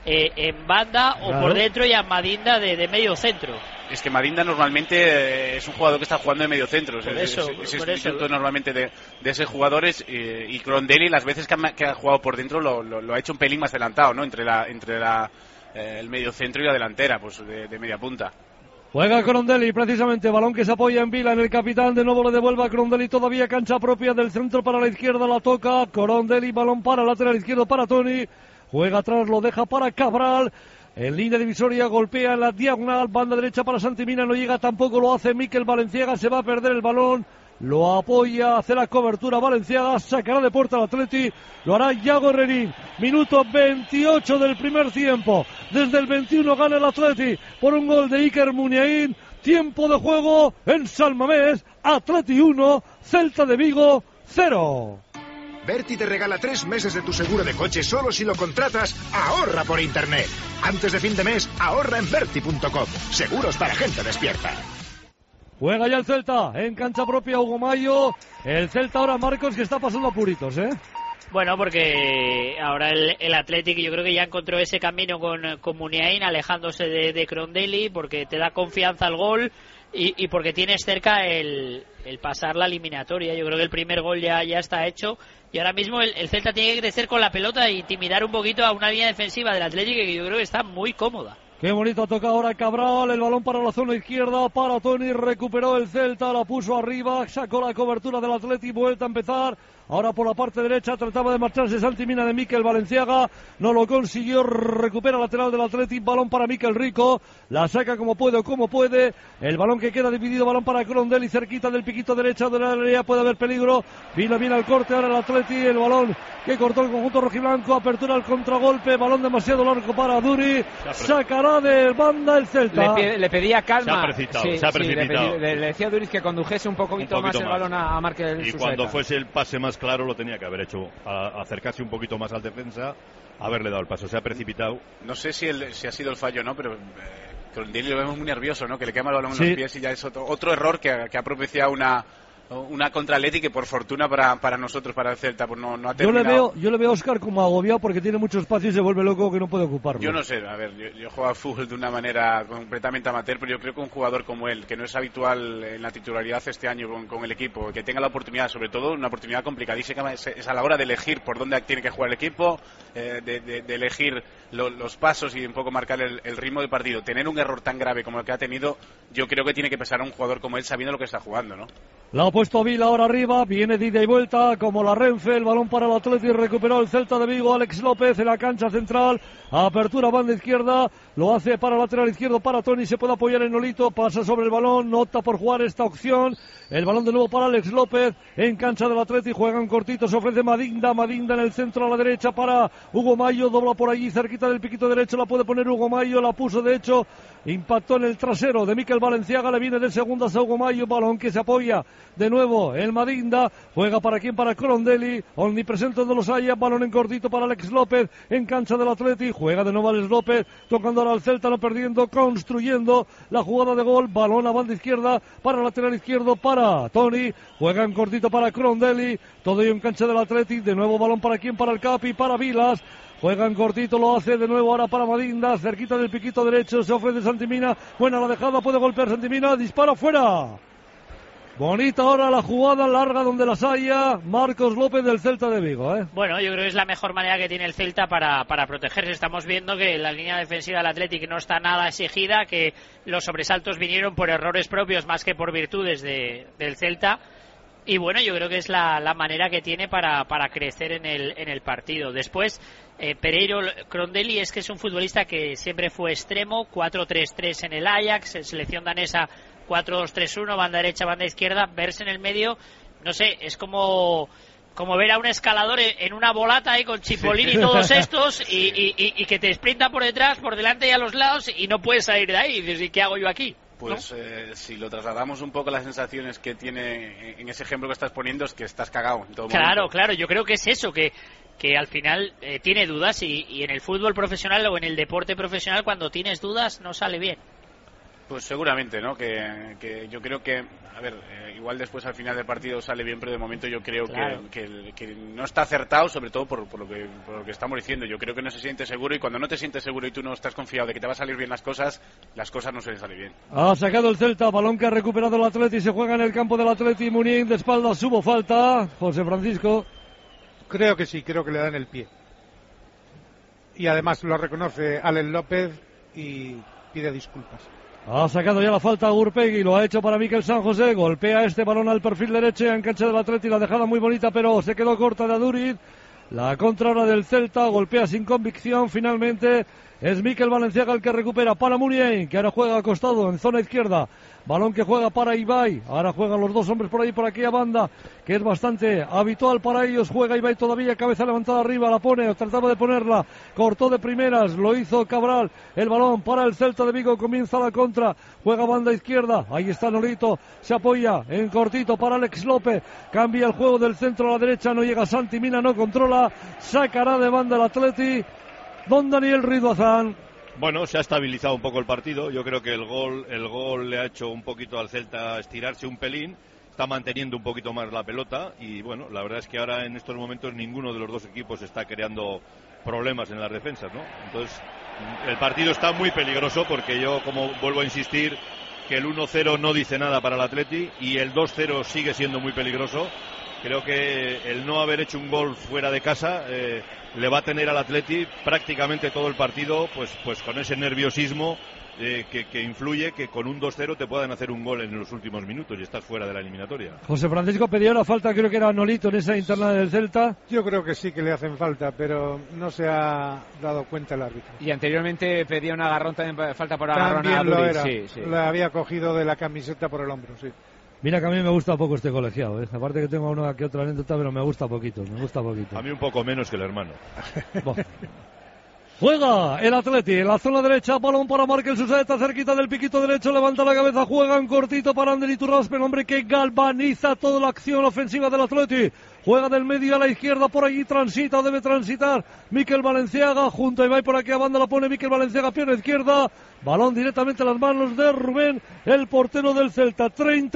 en banda, claro, o por dentro, y a Madinda de medio centro. Es que Madinda normalmente es un jugador que está jugando de medio centro, es el intento normalmente de esos jugadores, y Crondelli las veces que ha jugado por dentro lo ha hecho un pelín más adelantado, ¿no? Entre el medio centro y la delantera, pues de media punta. Juega Crondelli, precisamente, balón que se apoya en Vila, en el capitán, de nuevo le devuelve a Crondelli, todavía cancha propia, del centro para la izquierda, la toca Crondelli, balón para el lateral izquierdo para Toni, juega atrás, lo deja para Cabral, en línea divisoria, golpea en la diagonal, banda derecha para Santi Mina, no llega tampoco, lo hace Mikel Valenciaga, se va a perder el balón, lo apoya, hace la cobertura Valenciaga, sacará de puerta al Atleti, lo hará Yago Herrerín. Minuto 28 del primer tiempo. Desde el 21 gana el Atleti por un gol de Iker Muniain. Tiempo de juego en San Mamés. Atleti 1, Celta de Vigo 0. Berti te regala 3 meses de tu seguro de coche solo si lo contratas. Ahorra por internet. Antes de fin de mes, ahorra en Berti.com. Seguros para gente despierta. Juega ya el Celta en cancha propia, Hugo Mayo. El Celta ahora, Marcos, que está pasando apuritos, ¿eh? Bueno, porque ahora el Athletic yo creo que ya encontró ese camino con Muniain, alejándose de Crondelli, porque te da confianza al gol y porque tienes cerca el pasar la eliminatoria. Yo creo que el primer gol ya está hecho y ahora mismo el Celta tiene que crecer con la pelota e intimidar un poquito a una línea defensiva del Athletic que yo creo que está muy cómoda. Qué bonito toca ahora Cabral, el balón para la zona izquierda, para Toni, recuperó el Celta, la puso arriba, sacó la cobertura del Atleti, vuelta a empezar, ahora por la parte derecha, trataba de marcharse Santi Mina de Mikel Valenciaga, no lo consiguió, recupera lateral del Atleti, balón para Mikel Rico, la saca como puede, el balón que queda dividido, balón para Crondelli, cerquita del piquito derecha de la área, puede haber peligro, vino bien al corte ahora el Atleti, el balón que cortó el conjunto rojiblanco, apertura al contragolpe, balón demasiado largo para Duri, sacará de banda el Celta. Le pedía calma. Se ha precipitado. Le decía a Duriz que condujese un poquito más el balón a Markel. Y cuando fuese el pase más claro lo tenía que haber hecho, acercarse un poquito más al defensa, haberle dado el paso. Se ha precipitado. No sé si ha sido el fallo, ¿no? Pero Crondelli lo vemos muy nervioso, ¿no? Que le quema el balón en los pies y ya es otro error que ha propiciado una contra Atleti que por fortuna para nosotros, para el Celta, pues no ha terminado. Yo le veo a Óscar como agobiado porque tiene mucho espacio y se vuelve loco que no puede ocuparlo. Yo no sé, a ver, yo juego al fútbol de una manera completamente amateur, pero yo creo que un jugador como él, que no es habitual en la titularidad este año con el equipo, que tenga la oportunidad, sobre todo una oportunidad complicadísima, es a la hora de elegir por dónde tiene que jugar el equipo, de elegir los pasos y un poco marcar el ritmo del partido. Tener un error tan grave como el que ha tenido, yo creo que tiene que pesar a un jugador como él sabiendo lo que está jugando, ¿no? La ha puesto Vila ahora arriba, viene de ida y vuelta como la Renfe, el balón para el Atleti, recuperó el Celta de Vigo, Alex López en la cancha central, apertura banda izquierda, lo hace para el lateral izquierdo para Toni, se puede apoyar en Nolito, pasa sobre el balón, no opta por jugar esta opción, el balón de nuevo para Alex López en cancha del Atleti, juegan cortitos, ofrece Madinda en el centro a la derecha para Hugo Mayo, dobla por allí cerquita del piquito derecho, la puede poner Hugo Mayo, la puso de hecho, impactó en el trasero de Mikel Valenciaga, le viene de segundas a Hugo Mayo, balón que se apoya de nuevo el Madinda, juega para quién, para Crondelli, omnipresente de los Haya, balón en cortito para Alex López en cancha del Atleti, juega de nuevo Alex López, tocando ahora al Celta, no perdiendo, construyendo la jugada de gol, balón a banda izquierda para el lateral izquierdo para Toni, juega en cortito para Crondelli, todo ello en cancha del Atleti, de nuevo balón para quién, para el Capi, para Vilas, juega en cortito, lo hace de nuevo ahora para Madinda, cerquita del piquito derecho, se ofrece Santimina, buena la dejada, puede golpear Santimina, dispara fuera. Bonita ahora la jugada larga donde las haya, Marcos López del Celta de Vigo, ¿eh? Bueno, yo creo que es la mejor manera que tiene el Celta para protegerse. Estamos viendo que la línea defensiva del Athletic no está nada exigida, que los sobresaltos vinieron por errores propios más que por virtudes del Celta. Y bueno, yo creo que es la manera que tiene para crecer en el partido. Después, Pereiro Crondelli es que es un futbolista que siempre fue extremo, 4-3-3 en el Ajax, en selección danesa 4-2-3-1, banda derecha, banda izquierda, verse en el medio, no sé, es como ver a un escalador en una bolata ahí con Chipolini y todos estos y que te sprinta por detrás, por delante y a los lados y no puedes salir de ahí. Y dices, ¿y qué hago yo aquí? Pues ¿no? Si lo trasladamos un poco a las sensaciones que tiene en ese ejemplo que estás poniendo, es que estás cagado en todo momento. Claro, yo creo que es eso, que al final tiene dudas y en el fútbol profesional o en el deporte profesional cuando tienes dudas no sale bien. Pues seguramente, ¿no? Que yo creo que, a ver, igual después al final del partido sale bien, pero de momento yo creo que no está acertado, sobre todo por lo que estamos diciendo. Yo creo que no se siente seguro y cuando no te sientes seguro y tú no estás confiado de que te va a salir bien las cosas no suelen salir bien. Ha sacado el Celta, balón que ha recuperado el Atleti, se juega en el campo del Atleti, Muniain de espaldas, hubo falta, José Francisco. Creo que sí, creo que le dan el pie. Y además lo reconoce Alex López y pide disculpas. Ha sacado ya la falta Urpegui, lo ha hecho para Mikel San José, golpea este balón al perfil derecho en cancha del Atleti, la dejada muy bonita pero se quedó corta de Aduriz, la contra ahora del Celta, golpea sin convicción, finalmente es Mikel Valenciaga el que recupera para Muniain, que ahora juega acostado en zona izquierda, balón que juega para Ibai, ahora juegan los dos hombres por ahí, por aquella banda, que es bastante habitual para ellos, juega Ibai todavía, cabeza levantada arriba, la pone, trataba de ponerla, cortó de primeras, lo hizo Cabral, el balón para el Celta de Vigo, comienza la contra, juega banda izquierda, ahí está Nolito, se apoya en cortito para Alex López, cambia el juego del centro a la derecha, no llega Santi Mina, no controla, sacará de banda el Atleti, don Daniel Ridwazán. Bueno, se ha estabilizado un poco el partido. Yo creo que el gol le ha hecho un poquito al Celta estirarse un pelín. Está manteniendo un poquito más la pelota y bueno, la verdad es que ahora en estos momentos ninguno de los dos equipos está creando problemas en las defensas, ¿no? Entonces, el partido está muy peligroso porque yo, como vuelvo a insistir, que el 1-0 no dice nada para el Atleti y el 2-0 sigue siendo muy peligroso. Creo que el no haber hecho un gol fuera de casa le va a tener al Atleti prácticamente todo el partido pues con ese nerviosismo que influye que con un 2-0 te puedan hacer un gol en los últimos minutos y estás fuera de la eliminatoria. José Francisco pedía la falta, creo que era Nolito en esa interna del Celta. Yo creo que sí que le hacen falta, pero no se ha dado cuenta el árbitro. Y anteriormente pedía un agarrón, también falta por agarrón también a Duric. Lo era. Sí. Le había cogido de la camiseta por el hombro, sí. Mira que a mí me gusta poco este colegiado, ¿eh? Aparte que tengo una que otra anécdota, pero me gusta poquito. A mí un poco menos que el hermano. Juega el Atleti en la zona derecha, balón para Markel Susaeta, cerquita del piquito derecho, levanta la cabeza, juega en cortito para Ander Iturraspe, el hombre que galvaniza toda la acción ofensiva del Atleti. Juega del medio a la izquierda, por allí transita o debe transitar Mikel Valenciaga, junto a Ibai por aquí a banda la pone Mikel Valenciaga, pierna izquierda, balón directamente a las manos de Rubén, el portero del Celta.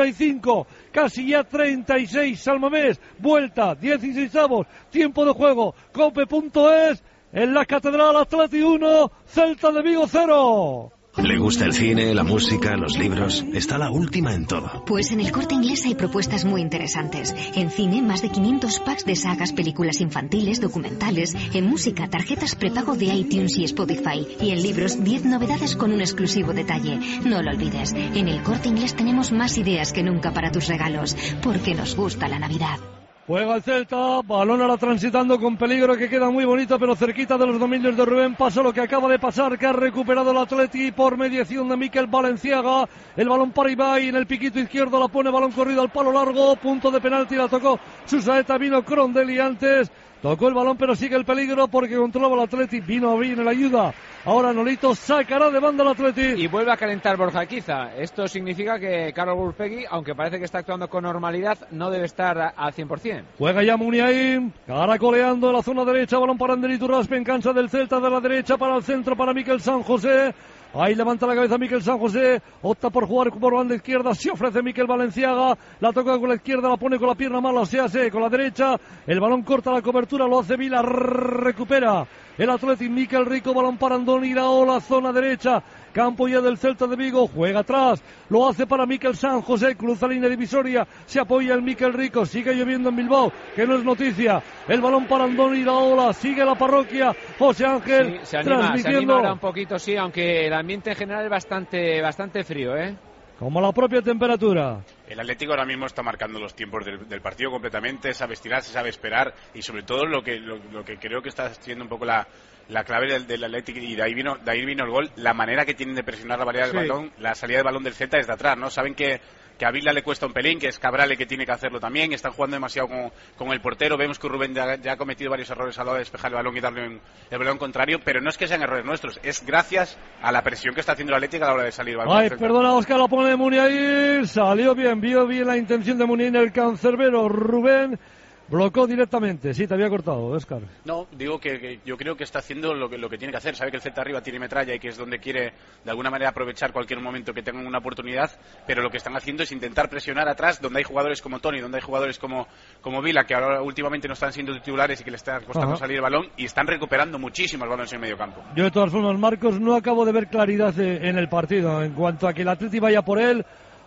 35, casi ya 36, Salmamés, vuelta, 16avos, tiempo de juego, cope.es, en la Catedral, Atleti 1, Celta de Vigo 0. ¿Le gusta el cine, la música, los libros? Está la última en todo. Pues en el Corte Inglés hay propuestas muy interesantes. En cine, más de 500 packs de sagas, películas infantiles, documentales. En música, tarjetas prepago de iTunes y Spotify. Y en libros, 10 novedades con un exclusivo detalle. No lo olvides, en el Corte Inglés tenemos más ideas que nunca para tus regalos, porque nos gusta la Navidad. Juega el Celta, balón ahora transitando con peligro que queda muy bonito, pero cerquita de los dominios de Rubén. Pasa lo que acaba de pasar, que ha recuperado el Atleti por mediación de Mikel Valenciaga. El balón para Ibai, en el piquito izquierdo la pone, balón corrido al palo largo, punto de penalti, la tocó Susaeta, vino Crondelli antes. Tocó el balón, pero sigue el peligro porque controlaba el Atleti. Vino bien la ayuda. Ahora Nolito sacará de banda el Atleti. Y vuelve a calentar Borja Quiza. Esto significa que Carlos Gurpegui, aunque parece que está actuando con normalidad, no debe estar al 100%. Juega ya Muniain, caracoleando en la zona derecha. Balón para Ander Iturraspe en cancha del Celta, de la derecha para el centro para Mikel San José. Ahí levanta la cabeza Mikel San José, opta por jugar por banda izquierda, se ofrece Mikel Valenciaga, la toca con la izquierda, la pone con la pierna mala, se hace con la derecha, el balón corta la cobertura, lo hace Vila, recupera el Athletic, Mikel Rico, balón para Andoni Iraola, zona derecha, campo ya del Celta de Vigo, juega atrás, lo hace para Mikel San José, cruza línea divisoria, se apoya el Mikel Rico, sigue lloviendo en Bilbao, que no es noticia, el balón para Andoni Iraola, sigue la parroquia, José Ángel, sí, se transmitiendo. anima ahora un poquito, sí, aunque el ambiente en general es bastante frío, ¿eh? Como la propia temperatura. El Atlético ahora mismo está marcando los tiempos del partido completamente, sabe estirarse, sabe esperar y sobre todo lo que creo que está siendo un poco la clave del Atlético, y de ahí vino el gol, la manera que tienen de presionar la salida del balón, la salida del balón del Celta desde atrás, ¿no? Saben que a Vila le cuesta un pelín, que es Cabral el que tiene que hacerlo también, están jugando demasiado con el portero, vemos que Rubén ya ha cometido varios errores a la hora de despejar el balón y darle el balón contrario, pero no es que sean errores nuestros, es gracias a la presión que está haciendo el Atlético a la hora de salir el balón. Ay, perdona, Óscar, la pone Muniain, salió bien, vio bien la intención de Muniain, el cancerbero Rubén. Blocó directamente, sí, te había cortado, Óscar. No, digo que yo creo que está haciendo lo que tiene que hacer. Sabe que el Celta arriba tiene metralla y que es donde quiere de alguna manera aprovechar cualquier momento que tengan una oportunidad, pero lo que están haciendo es intentar presionar atrás donde hay jugadores como Toni, donde hay jugadores como Vila, que ahora últimamente no están siendo titulares y que le están costando salir el balón, y están recuperando muchísimos balones en medio campo. Yo de todas formas, Marcos, no acabo de ver claridad en el partido en cuanto a que el Atleti vaya por él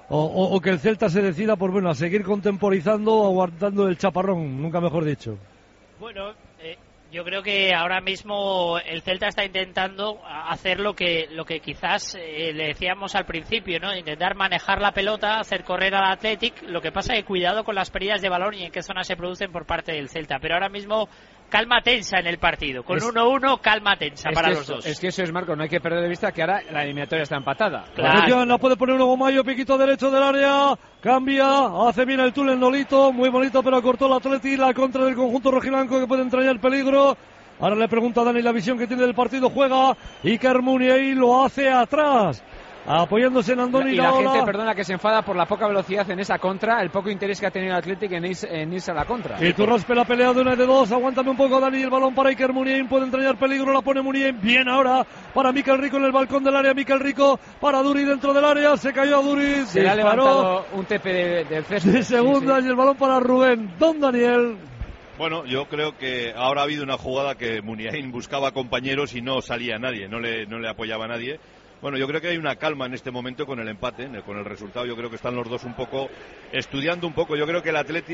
o que el Celta se decida por a seguir contemporizando o aguantando el chaparrón, nunca mejor dicho. Bueno, yo creo que ahora mismo el Celta está intentando hacer lo que quizás le decíamos al principio, ¿no? Intentar manejar la pelota, hacer correr al Athletic. Lo que pasa es que cuidado con las pérdidas de balón y en qué zona se producen por parte del Celta. Pero ahora mismo calma tensa en el partido. Con 1-1, calma tensa para los dos. Es que eso es, Marco, no hay que perder de vista que ahora la eliminatoria está empatada. Claro. La puede poner luego Mayo, piquito derecho del área, cambia, hace bien el túnel Nolito, muy bonito, pero cortó el Atleti, la contra del conjunto rojiblanco que puede entrañar peligro. Ahora le pregunta a Dani la visión que tiene del partido, juega Iker Muniain, lo hace atrás, apoyándose en Andoni Iraola. Y la gente, perdona, que se enfada por la poca velocidad en esa contra, el poco interés que ha tenido el Athletic en irse a la contra. Y Turraspe la pelea de 1 de 2, aguántame un poco Dani, el balón para Iker Muniain, puede entrañar peligro, la pone Muniain, bien ahora para Mikel Rico en el balcón del área, Mikel Rico para Duri dentro del área, se cayó Duri, se le ha levantado un tepe del césped. De segunda, sí. Y el balón para Rubén, Don Daniel. Bueno, yo creo que ahora ha habido una jugada que Muniain buscaba compañeros y no salía nadie, no le apoyaba a nadie. Bueno, yo creo que hay una calma en este momento con el empate, con el resultado. Yo creo que están los dos un poco estudiando un poco. Yo creo que el Atleti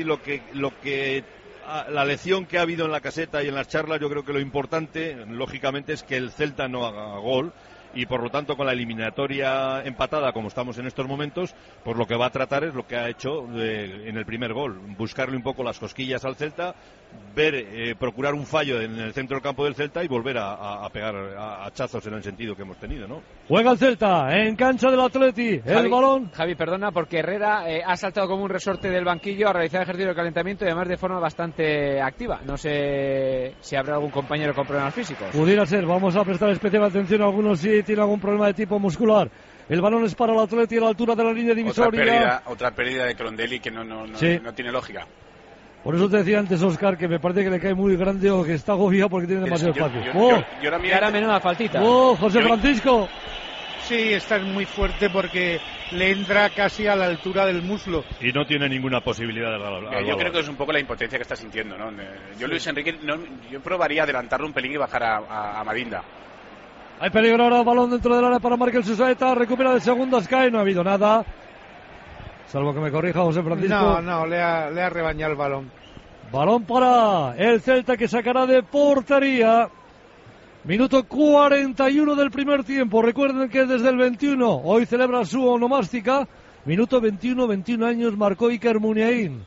la lección que ha habido en la caseta y en las charlas, yo creo que lo importante, lógicamente, es que el Celta no haga gol. Y por lo tanto, con la eliminatoria empatada como estamos en estos momentos, pues lo que va a tratar es lo que ha hecho en el primer gol, buscarle un poco las cosquillas al Celta, procurar un fallo en el centro del campo del Celta y volver a pegar hachazos en el sentido que hemos tenido, ¿no? Juega el Celta en cancha del Atleti, el balón. Javi, perdona, porque Herrera ha saltado como un resorte del banquillo a realizar ejercicio de calentamiento y además de forma bastante activa. No sé si habrá algún compañero con problemas físicos. Pudiera ser, vamos a prestar especial atención a algunos si tiene algún problema de tipo muscular. El balón es para el Atleti a la altura de la línea divisoria. Otra pérdida de Crondelli que no tiene lógica. Por eso te decía antes, Óscar, que me parece que le cae muy grande o que está agobiado porque tiene demasiado espacio. Yo ahora menuda faltita. José Francisco. Sí, está muy fuerte porque le entra casi a la altura del muslo. Y no tiene ninguna posibilidad de ganar. Yo creo que es un poco la impotencia que está sintiendo, ¿no? Yo, Luis Enrique, yo probaría adelantarle un pelín y bajar a Madinda. Hay peligro ahora, balón dentro del área para Markel Susaeta, recupera de segundas, cae, no ha habido nada. Salvo que me corrija José Francisco. No, le ha rebañado el balón. Balón para el Celta que sacará de portería. Minuto 41 del primer tiempo. Recuerden que desde el 21, hoy celebra su onomástica. Minuto 21 años marcó Iker Muniain.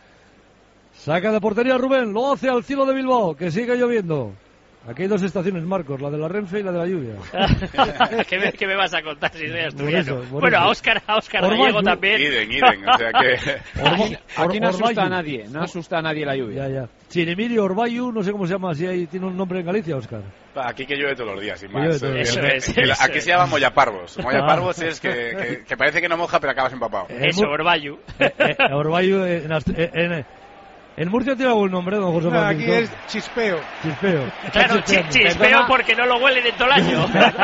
Saca de portería Rubén, lo hace al cielo de Bilbao, que sigue lloviendo. Aquí hay dos estaciones, Marcos, la de la Renfe y la de la lluvia. ¿Qué me vas a contar si soy asturiano? Bueno, a Óscar Gallego también. Iden, o sea que... Aquí no asusta a nadie, no asusta a nadie la lluvia. Ya. Chirimiri, Orbayu, no sé cómo se llama, si ahí tiene un nombre en Galicia, Óscar. Aquí que llueve todos los días, sin más. Aquí se llama Moyaparvos. Moyaparvos es que parece que no moja, pero acabas empapado. Eso, Orbayu. Orbayu en Murcia tiene algún nombre, don José Francisco. Aquí es Chispeo. Claro, chispeo porque no lo huelen en todo el año.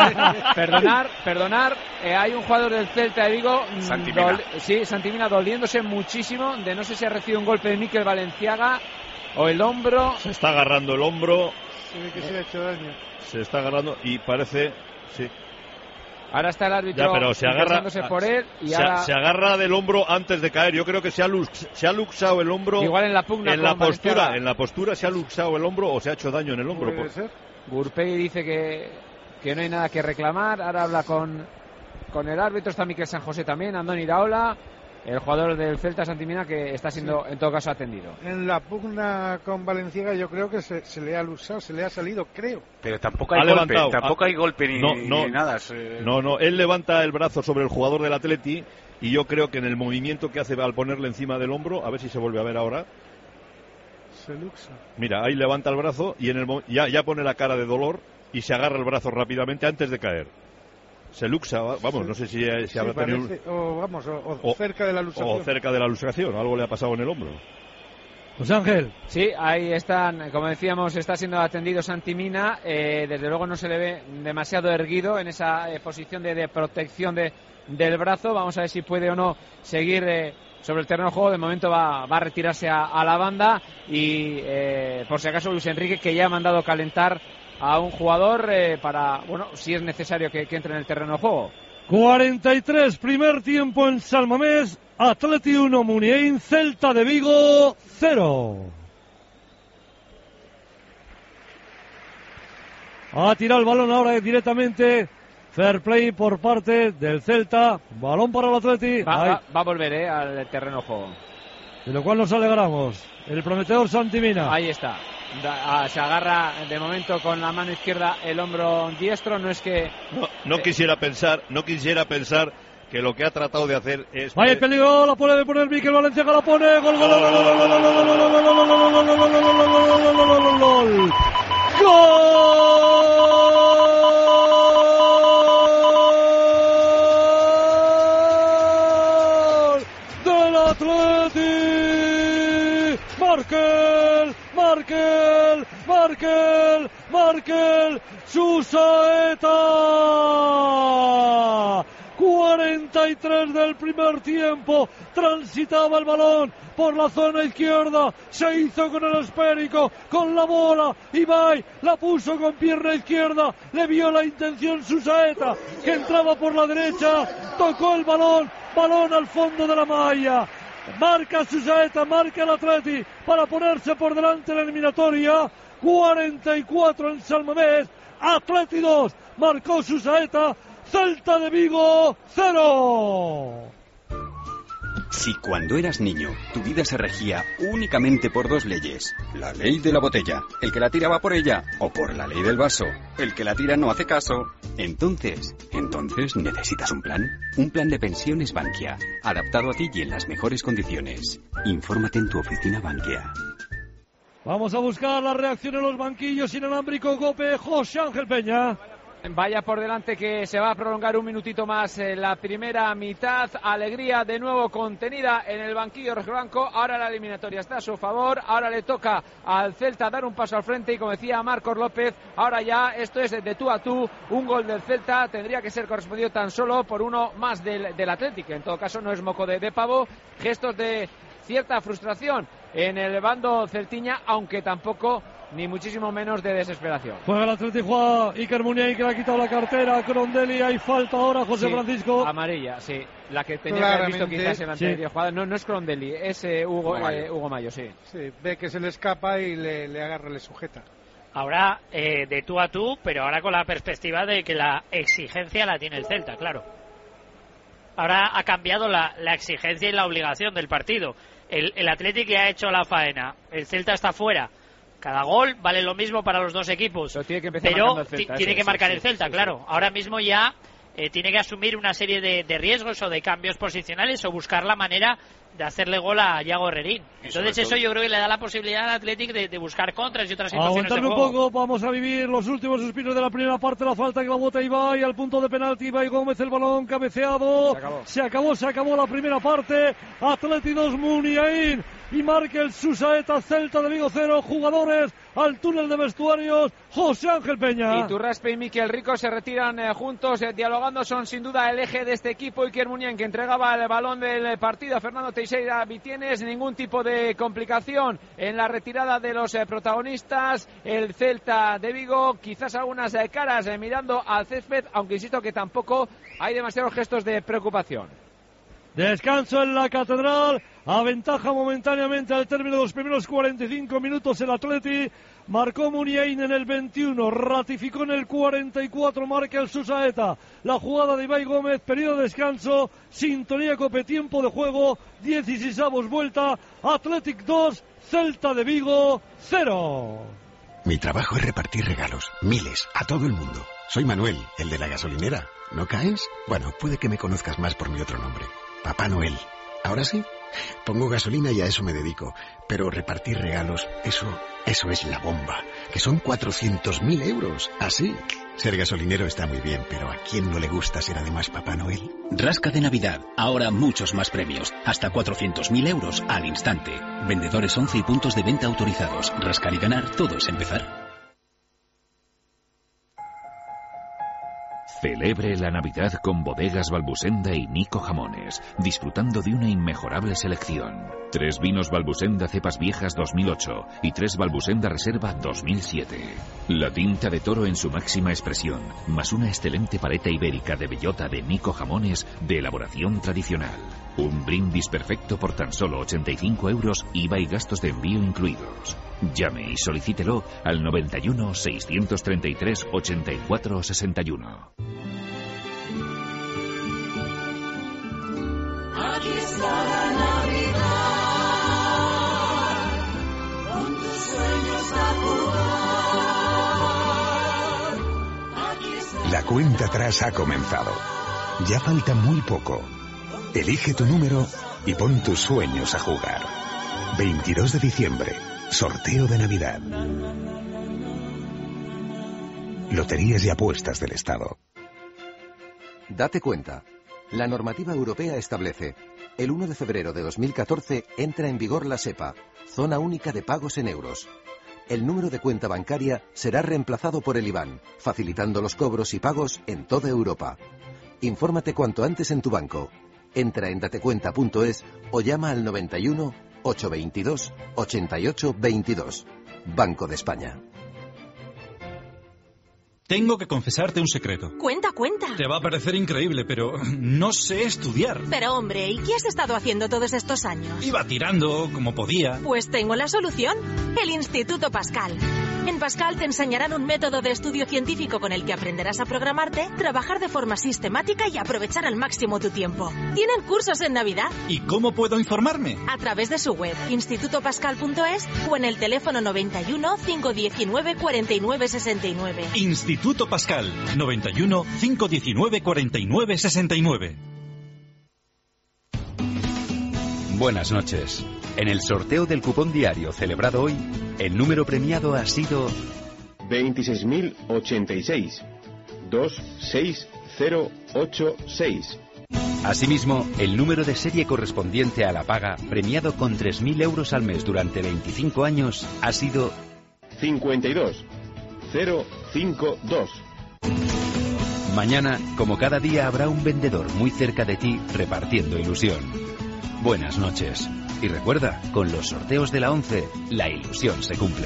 Perdonar, hay un jugador del Celta de Vigo, Santimina, doliéndose muchísimo de no sé si ha recibido un golpe de Mikel Valenciaga o el hombro. Se está agarrando el hombro. Se ve que se ha hecho daño. Se está agarrando y parece, sí. Ahora está el árbitro pero se agarra por él y se agarra del hombro antes de caer. Yo creo que se ha luxado el hombro. Igual en la pugna. En la postura se ha luxado el hombro o se ha hecho daño en el hombro. ¿Puede ser? Gurpegui dice que no hay nada que reclamar. Ahora habla con el árbitro. Está Miquel San José también, Andoni Iraola, el jugador del Celta Santimina, que está siendo en todo caso atendido. En la pugna con Valenciaga yo creo que se le ha luxado, se le ha salido, creo. Pero tampoco hay golpe ni nada. No, él levanta el brazo sobre el jugador del Atleti y yo creo que en el movimiento que hace al ponerle encima del hombro, a ver si se vuelve a ver ahora. Se luxa. Mira, ahí levanta el brazo y ya pone la cara de dolor y se agarra el brazo rápidamente antes de caer. Se luxa, vamos, no sé si habrá tenido... O cerca de la luxación. O cerca de la luxación, algo le ha pasado en el hombro. José Ángel. Sí, ahí están, como decíamos, está siendo atendido Santimina. Desde luego no se le ve demasiado erguido en esa posición de protección del brazo. Vamos a ver si puede o no seguir sobre el terreno de juego. De momento va a retirarse a la banda y por si acaso Luis Enrique, que ya ha mandado calentar a un jugador para, si es necesario que entre en el terreno de juego. 43, primer tiempo en San Mamés, Atleti 1, Muniain, Celta de Vigo 0. Ha tirado el balón ahora directamente, fair play por parte del Celta, balón para el Atleti. Va a volver al terreno de juego. De lo cual nos alegramos. El prometedor Santimina. Ahí está. Se agarra de momento con la mano izquierda el hombro diestro. No es que no quisiera pensar que lo que ha tratado de hacer es... Vaya peligro, la puede poner Mikel Valencia, que la pone, gol, gol, gol, del Atleti, Markel, Susaeta. 43 del primer tiempo, transitaba el balón por la zona izquierda, se hizo con el esférico, con la bola, Ibai la puso con pierna izquierda, le vio la intención Susaeta, que entraba por la derecha, tocó el balón al fondo de la malla, marca Susaeta, marca el Atleti para ponerse por delante en la eliminatoria. 44 en San Mamés, Atleti 2, marcó Susaeta, Celta de Vigo 0. Si cuando eras niño tu vida se regía únicamente por dos leyes, la ley de la botella, el que la tira va por ella, o por la ley del vaso, el que la tira no hace caso, entonces necesitas un plan de pensiones Bankia, adaptado a ti y en las mejores condiciones. Infórmate en tu oficina Bankia. Vamos a buscar la reacción en los banquillos inalámbrico Cope, José Ángel Peña. Vaya por delante que se va a prolongar un minutito más la primera mitad. Alegría de nuevo contenida en el banquillo rojiblanco. Ahora la eliminatoria está a su favor. Ahora le toca al Celta dar un paso al frente. Y como decía Marcos López, ahora ya esto es de tú a tú. Un gol del Celta tendría que ser correspondido tan solo por uno más del Atlético. En todo caso no es moco de pavo. Gestos de cierta frustración en el bando celtiña, aunque tampoco ni muchísimo menos de desesperación. Juega el Atlético, juega Iker Muniain, que le ha quitado la cartera a Crondelli. Hay falta ahora, José Francisco. Amarilla, sí. La que tenía que haber visto quizás en la anterior jugada. No es Crondelli, es Hugo Mayo, sí. Sí, ve que se le escapa y le agarra, le sujeta. Ahora de tú a tú, pero ahora con la perspectiva de que la exigencia la tiene el Celta, claro. Ahora ha cambiado la exigencia y la obligación del partido. El Atlético ya ha hecho la faena, el Celta está fuera. Cada gol vale lo mismo para los dos equipos, pero tiene que marcar el Celta, claro. Ahora mismo ya tiene que asumir una serie de riesgos o de cambios posicionales o buscar la manera de hacerle gol a Yago Herrerín. Entonces eso yo creo que le da la posibilidad al Athletic de buscar contras y otras situaciones de juego. Un poco, vamos a vivir los últimos suspiros de la primera parte. La falta que la bota Ibai al punto de penalti. Ibai Gómez, el balón cabeceado. Se acabó la primera parte. Athletic 2, Muniain y Markel Susaeta, Celta de Vigo 0. Jugadores al túnel de vestuarios, José Ángel Peña. Iturraspe y Miquel Rico se retiran juntos, dialogando. Son sin duda el eje de este equipo. Iker Muniain, que entregaba el balón del partido a Fernando Teixeira Vitienes. Ningún tipo de complicación en la retirada de los protagonistas. El Celta de Vigo, quizás algunas caras mirando al césped, aunque insisto que tampoco hay demasiados gestos de preocupación. Descanso en la Catedral, aventaja momentáneamente al término de los primeros 45 minutos el Atleti. Marcó Muniain en el 21, ratificó en el 44 Markel Susaeta. La jugada de Ibai Gómez, periodo de descanso, sintonía Cope, tiempo de juego, 16avos vuelta, Athletic 2, Celta de Vigo 0. Mi trabajo es repartir regalos, miles, a todo el mundo. Soy Manuel, el de la gasolinera. ¿No caes? Bueno, puede que me conozcas más por mi otro nombre. Papá Noel. ¿Ahora sí? Pongo gasolina y a eso me dedico. Pero repartir regalos, eso es la bomba. Que son 400.000 euros. Así. Ser gasolinero está muy bien, pero ¿a quién no le gusta ser además Papá Noel? Rasca de Navidad. Ahora muchos más premios. Hasta 400.000 euros al instante. Vendedores 11 y puntos de venta autorizados. Rascar y ganar, todo es empezar. Celebre la Navidad con Bodegas Balbusenda y Nico Jamones, disfrutando de una inmejorable selección. 3 vinos Balbusenda cepas viejas 2008 y 3 Balbusenda Reserva 2007. La tinta de toro en su máxima expresión, más una excelente paleta ibérica de bellota de Nico Jamones de elaboración tradicional. Un brindis perfecto por tan solo 85 euros, IVA y gastos de envío incluidos. Llame y solicítelo al 91 633 84 61. Aquí está la Navidad, con tus sueños bajo La cuenta atrás ha comenzado. Ya falta muy poco. Elige tu número y pon tus sueños a jugar. 22 de diciembre, sorteo de Navidad. Loterías y apuestas del Estado. Date cuenta. La normativa europea establece: el 1 de febrero de 2014 entra en vigor la SEPA, Zona Única de Pagos en Euros. El número de cuenta bancaria será reemplazado por el IBAN, facilitando los cobros y pagos en toda Europa. Infórmate cuanto antes en tu banco. Entra en datecuenta.es o llama al 91 822 88 22. Banco de España. Tengo que confesarte un secreto. Cuenta. Te va a parecer increíble, pero no sé estudiar. Pero hombre, ¿y qué has estado haciendo todos estos años? Iba tirando como podía. Pues tengo la solución. El Instituto Pascal. En Pascal te enseñarán un método de estudio científico con el que aprenderás a programarte, trabajar de forma sistemática y aprovechar al máximo tu tiempo. Tienen cursos en Navidad. ¿Y cómo puedo informarme? A través de su web, institutopascal.es, o en el teléfono 91 519 49 69. Instituto Pascal, 91 519 49 69. Buenas noches. En el sorteo del cupón diario celebrado hoy, el número premiado ha sido 26.086 26086. Asimismo, el número de serie correspondiente a la paga, premiado con 3.000 euros al mes durante 25 años, ha sido 52052. Mañana, como cada día, habrá un vendedor muy cerca de ti repartiendo ilusión. Buenas noches. Y recuerda, con los sorteos de la 11, la ilusión se cumple.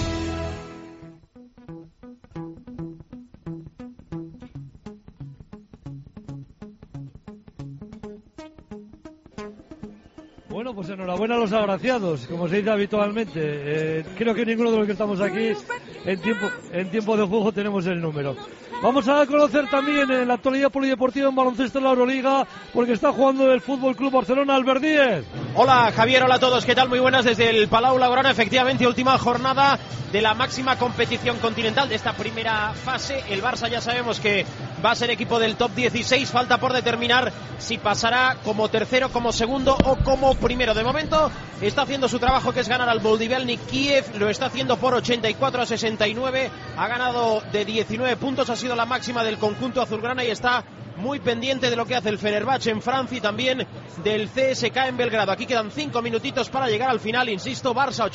Bueno, pues enhorabuena a los agraciados, como se dice habitualmente. Creo que ninguno de los que estamos aquí en tiempo de juego tenemos el número. Vamos a conocer también en la actualidad polideportiva en baloncesto en la Euroliga, porque está jugando el Fútbol Club Barcelona. Albert Díez. Hola Javier, hola a todos, ¿qué tal? Muy buenas desde el Palau Blaugrana. Efectivamente, última jornada de la máxima competición continental de esta primera fase. El Barça ya sabemos que va a ser equipo del top 16. Falta por determinar si pasará como tercero, como segundo o como primero. De momento está haciendo su trabajo, que es ganar al Budivelnyk Kiev. Lo está haciendo por 84-69. Ha ganado de 19 puntos. Ha sido la máxima del conjunto azulgrana y está muy pendiente de lo que hace el Fenerbahce en Francia y también del CSK en Belgrado. Aquí quedan 5 minutitos para llegar al final. Insisto, Barça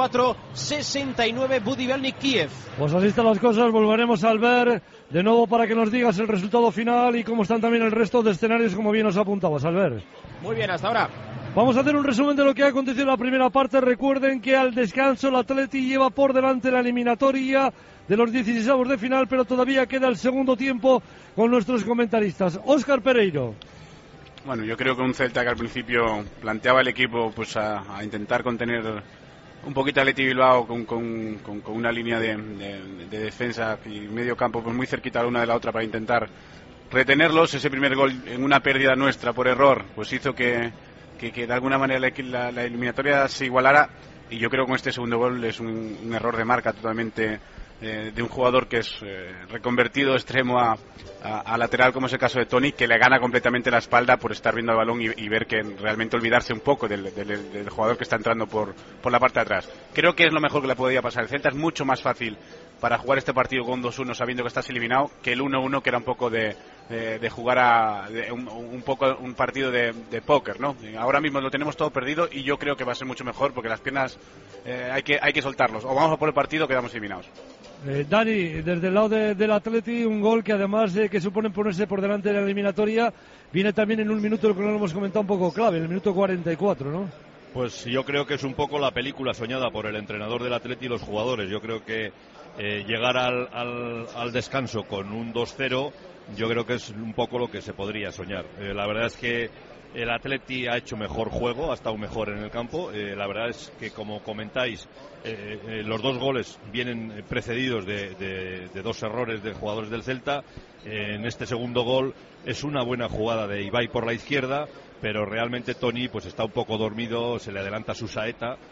84-69, Budivelnyk Kiev. Pues así están las cosas. Volveremos al ver de nuevo para que nos digas el resultado final y cómo están también el resto de escenarios, como bien nos apuntabas, Albert. Muy bien, hasta ahora. Vamos a hacer un resumen de lo que ha acontecido en la primera parte. Recuerden que al descanso el Atleti lleva por delante la eliminatoria de los 16avos de final, pero todavía queda el segundo tiempo con nuestros comentaristas. Óscar Pereiro. Bueno, yo creo que un Celta que al principio planteaba el equipo pues a intentar contener un poquito a Athletic Bilbao con una línea de defensa y medio campo pues muy cerquita la una de la otra para intentar retenerlos. Ese primer gol en una pérdida nuestra por error pues hizo que de alguna manera la eliminatoria se igualara, y yo creo que con este segundo gol es un error de marca totalmente de un jugador que es reconvertido extremo a lateral, como es el caso de Toni, que le gana completamente la espalda por estar viendo el balón y ver que realmente olvidarse un poco del jugador que está entrando por la parte de atrás. Creo que es lo mejor que le podía pasar. El Celta es mucho más fácil para jugar este partido con 2-1 sabiendo que estás eliminado que el 1-1, que era un poco de jugar un partido de póker, ¿no? Ahora mismo lo tenemos todo perdido y yo creo que va a ser mucho mejor porque las piernas hay que soltarlos. O vamos a por el partido o quedamos eliminados. Dani, desde el lado del Atleti, un gol que además que supone ponerse por delante de la eliminatoria, viene también en un minuto, lo que no lo hemos comentado, un poco clave, en el minuto 44, ¿no? Pues yo creo que es un poco la película soñada por el entrenador del Atleti y los jugadores. Yo creo que llegar al descanso con un 2-0, yo creo que es un poco lo que se podría soñar. La verdad es que el Atleti ha hecho mejor juego, ha estado mejor en el campo. La verdad es que, como comentáis, los dos goles vienen precedidos de dos errores de jugadores del Celta. En este segundo gol es una buena jugada de Ibai por la izquierda, pero realmente Toni pues está un poco dormido, se le adelanta su saeta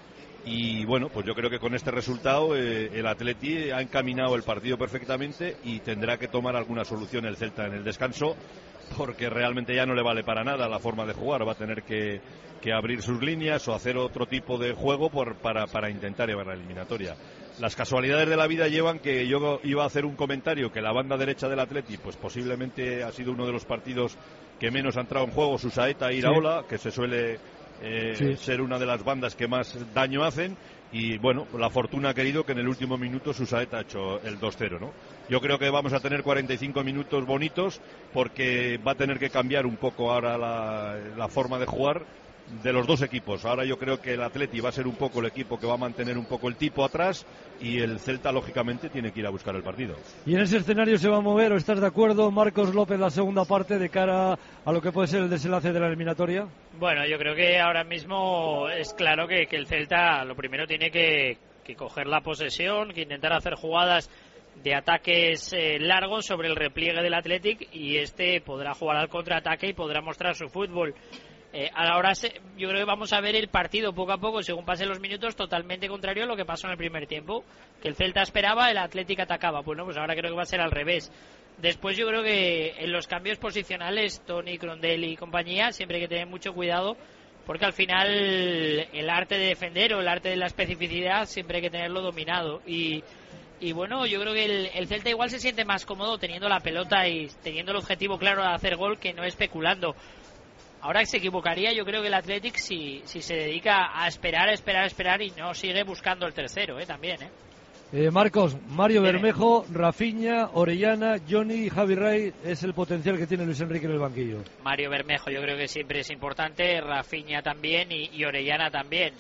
Y bueno, pues yo creo que con este resultado el Atleti ha encaminado el partido perfectamente y tendrá que tomar alguna solución el Celta en el descanso, porque realmente ya no le vale para nada la forma de jugar. Va a tener que abrir sus líneas o hacer otro tipo de juego para intentar llevar la eliminatoria. Las casualidades de la vida llevan que yo iba a hacer un comentario que la banda derecha del Atleti pues posiblemente ha sido uno de los partidos que menos ha entrado en juego, Susaeta e Iraola, que se suele ser una de las bandas que más daño hacen, y bueno, la fortuna ha querido que en el último minuto Susaeta ha hecho el 2-0, ¿no? Yo creo que vamos a tener 45 minutos bonitos, porque va a tener que cambiar un poco ahora la forma de jugar de los dos equipos. Ahora yo creo que el Atleti va a ser un poco el equipo que va a mantener un poco el tipo atrás, y el Celta lógicamente tiene que ir a buscar el partido. ¿Y en ese escenario se va a mover, o estás de acuerdo, Marcos López, la segunda parte de cara a lo que puede ser el desenlace de la eliminatoria? Bueno, yo creo que ahora mismo es claro que el Celta lo primero tiene que coger la posesión, que intentar hacer jugadas de ataques largos sobre el repliegue del Athletic, y este podrá jugar al contraataque y podrá mostrar su fútbol. Ahora yo creo que vamos a ver el partido poco a poco, según pasen los minutos, totalmente contrario a lo que pasó en el primer tiempo, que el Celta esperaba, el Athletic atacaba. Bueno, pues ahora creo que va a ser al revés. Después yo creo que en los cambios posicionales, Toni, Crondelli y compañía, siempre hay que tener mucho cuidado, porque al final el arte de defender o el arte de la especificidad siempre hay que tenerlo dominado. Y bueno, yo creo que el Celta igual se siente más cómodo teniendo la pelota y teniendo el objetivo claro de hacer gol, que no especulando. Ahora se equivocaría, yo creo que el Athletic si se dedica a esperar y no sigue buscando el tercero, también. Marcos, Mario Bermejo, Rafinha, Orellana, Johnny y Javi Rey es el potencial que tiene Luis Enrique en el banquillo. Mario Bermejo yo creo que siempre es importante, Rafinha también y Orellana también.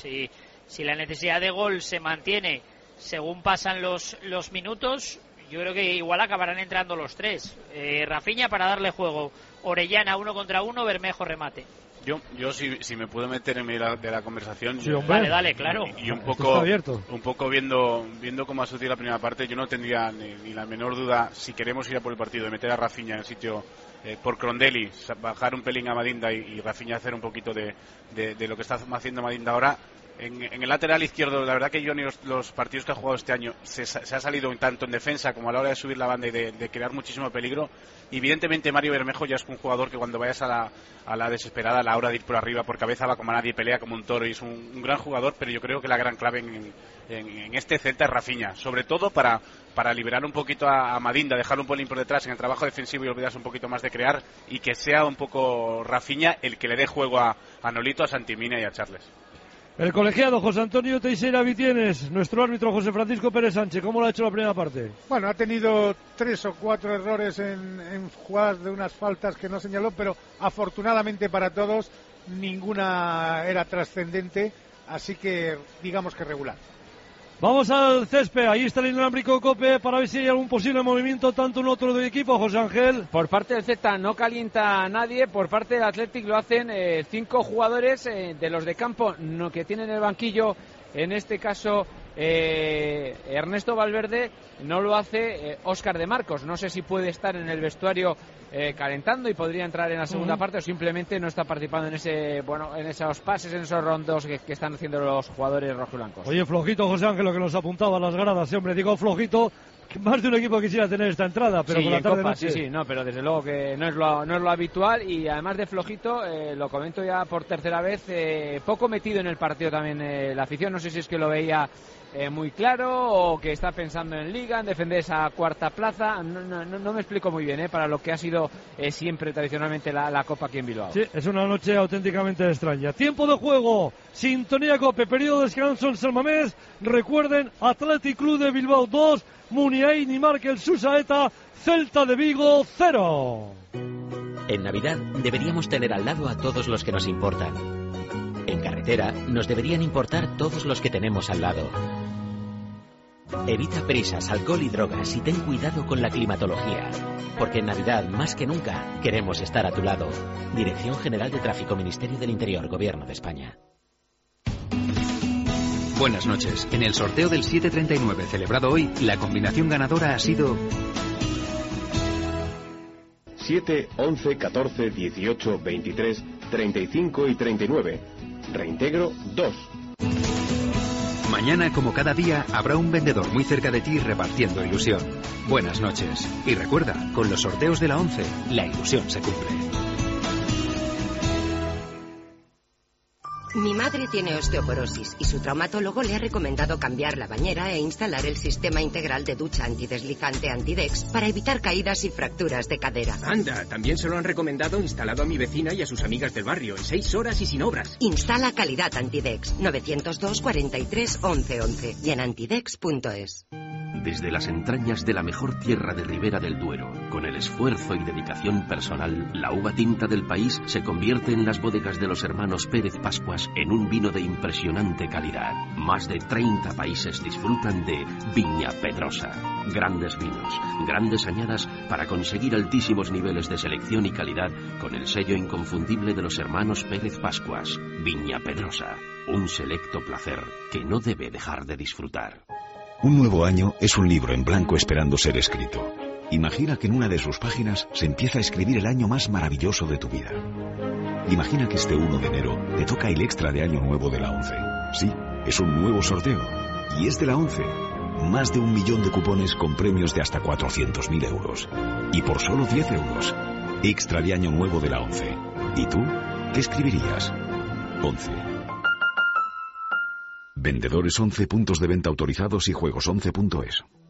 Si la necesidad de gol se mantiene según pasan los minutos, yo creo que igual acabarán entrando los tres. Rafinha para darle juego, Orellana 1 contra 1, Bermejo remate. Yo si me puedo meter en medio de la conversación, sí, hombre. Dale, claro. Y un poco viendo cómo ha sucedido la primera parte, yo no tendría ni la menor duda, si queremos ir a por el partido, de meter a Rafinha en el sitio por Crondelli, bajar un pelín a Madinda y Rafinha hacer un poquito de lo que está haciendo Madinda ahora. En el lateral izquierdo, la verdad que Johnny, los partidos que ha jugado este año, se ha salido tanto en defensa como a la hora de subir la banda y de crear muchísimo peligro. Y evidentemente Mario Bermejo ya es un jugador que cuando vayas a la desesperada, a la hora de ir por arriba por cabeza, va como a nadie, pelea como un toro y es un gran jugador, pero yo creo que la gran clave en este Celta es Rafinha, sobre todo para liberar un poquito a Madinda, dejarlo un pelín por detrás en el trabajo defensivo y olvidarse un poquito más de crear, y que sea un poco Rafinha el que le dé juego a Nolito, a Santimina y a Charles. El colegiado José Antonio Teixeira Vitienes, nuestro árbitro José Francisco Pérez Sánchez, ¿cómo lo ha hecho la primera parte? Bueno, ha tenido 3 o 4 errores en jugadas de unas faltas que no señaló, pero afortunadamente para todos ninguna era trascendente, así que digamos que regular. Vamos al césped, ahí está el inalámbrico COPE para ver si hay algún posible movimiento tanto en otro del equipo, José Ángel. Por parte del Celta no calienta a nadie, por parte del Athletic lo hacen 5 jugadores de los de campo que tienen el banquillo, en este caso Ernesto Valverde, no lo hace Óscar de Marcos. No sé si puede estar en el vestuario calentando y podría entrar en la segunda parte, o simplemente no está participando en esos pases, en esos rondos que están haciendo los jugadores rojiblancos. Oye, flojito José Ángel, lo que nos apuntaba a las gradas, hombre, digo flojito, que más de un equipo quisiera tener esta entrada, pero sí, con la tarde Copa, sí, no, pero desde luego que no es lo habitual, y además de flojito, lo comento ya por tercera vez, poco metido en el partido también la afición. No sé si es que lo veía muy claro o que está pensando en Liga, en defender esa cuarta plaza. No me explico muy bien para lo que ha sido siempre tradicionalmente la Copa aquí en Bilbao. Sí, es una noche auténticamente extraña. Tiempo de juego, sintonía COPE, periodo de descanso en San Mamés. Recuerden, Athletic Club de Bilbao 2, Muniain y Markel Susaeta, Celta de Vigo 0. En Navidad deberíamos tener al lado a todos los que nos importan. En carretera nos deberían importar todos los que tenemos al lado. Evita prisas, alcohol y drogas y ten cuidado con la climatología, porque en Navidad, más que nunca, queremos estar a tu lado. Dirección General de Tráfico, Ministerio del Interior, Gobierno de España. Buenas noches. En el sorteo del 739 celebrado hoy, la combinación ganadora ha sido 7, 11, 14, 18, 23, 35 y 39. Reintegro 2. Mañana, como cada día, habrá un vendedor muy cerca de ti repartiendo ilusión. Buenas noches. Y recuerda, con los sorteos de la 11, la ilusión se cumple. Mi madre tiene osteoporosis y su traumatólogo le ha recomendado cambiar la bañera e instalar el sistema integral de ducha antideslizante Antidex para evitar caídas y fracturas de cadera. Anda, también se lo han recomendado instalado a mi vecina y a sus amigas del barrio en 6 horas y sin obras. Instala calidad Antidex 902 43 11 11 y en antidex.es. Desde las entrañas de la mejor tierra de Ribera del Duero, con el esfuerzo y dedicación personal, la uva tinta del país se convierte en las bodegas de los hermanos Pérez Pascuas en un vino de impresionante calidad. Más de 30 países disfrutan de Viña Pedrosa. Grandes vinos, grandes añadas para conseguir altísimos niveles de selección y calidad con el sello inconfundible de los hermanos Pérez Pascuas. Viña Pedrosa, un selecto placer que no debe dejar de disfrutar. Un nuevo año es un libro en blanco esperando ser escrito. Imagina que en una de sus páginas se empieza a escribir el año más maravilloso de tu vida. Imagina que este 1 de enero te toca el extra de Año Nuevo de la 11. Sí, es un nuevo sorteo. Y es de la 11. Más de 1 millón de cupones con premios de hasta 400.000 euros. Y por solo 10 euros. Extra de Año Nuevo de la 11. ¿Y tú? ¿Qué escribirías? 11. Vendedores 11, puntos de venta autorizados y juegos11.es.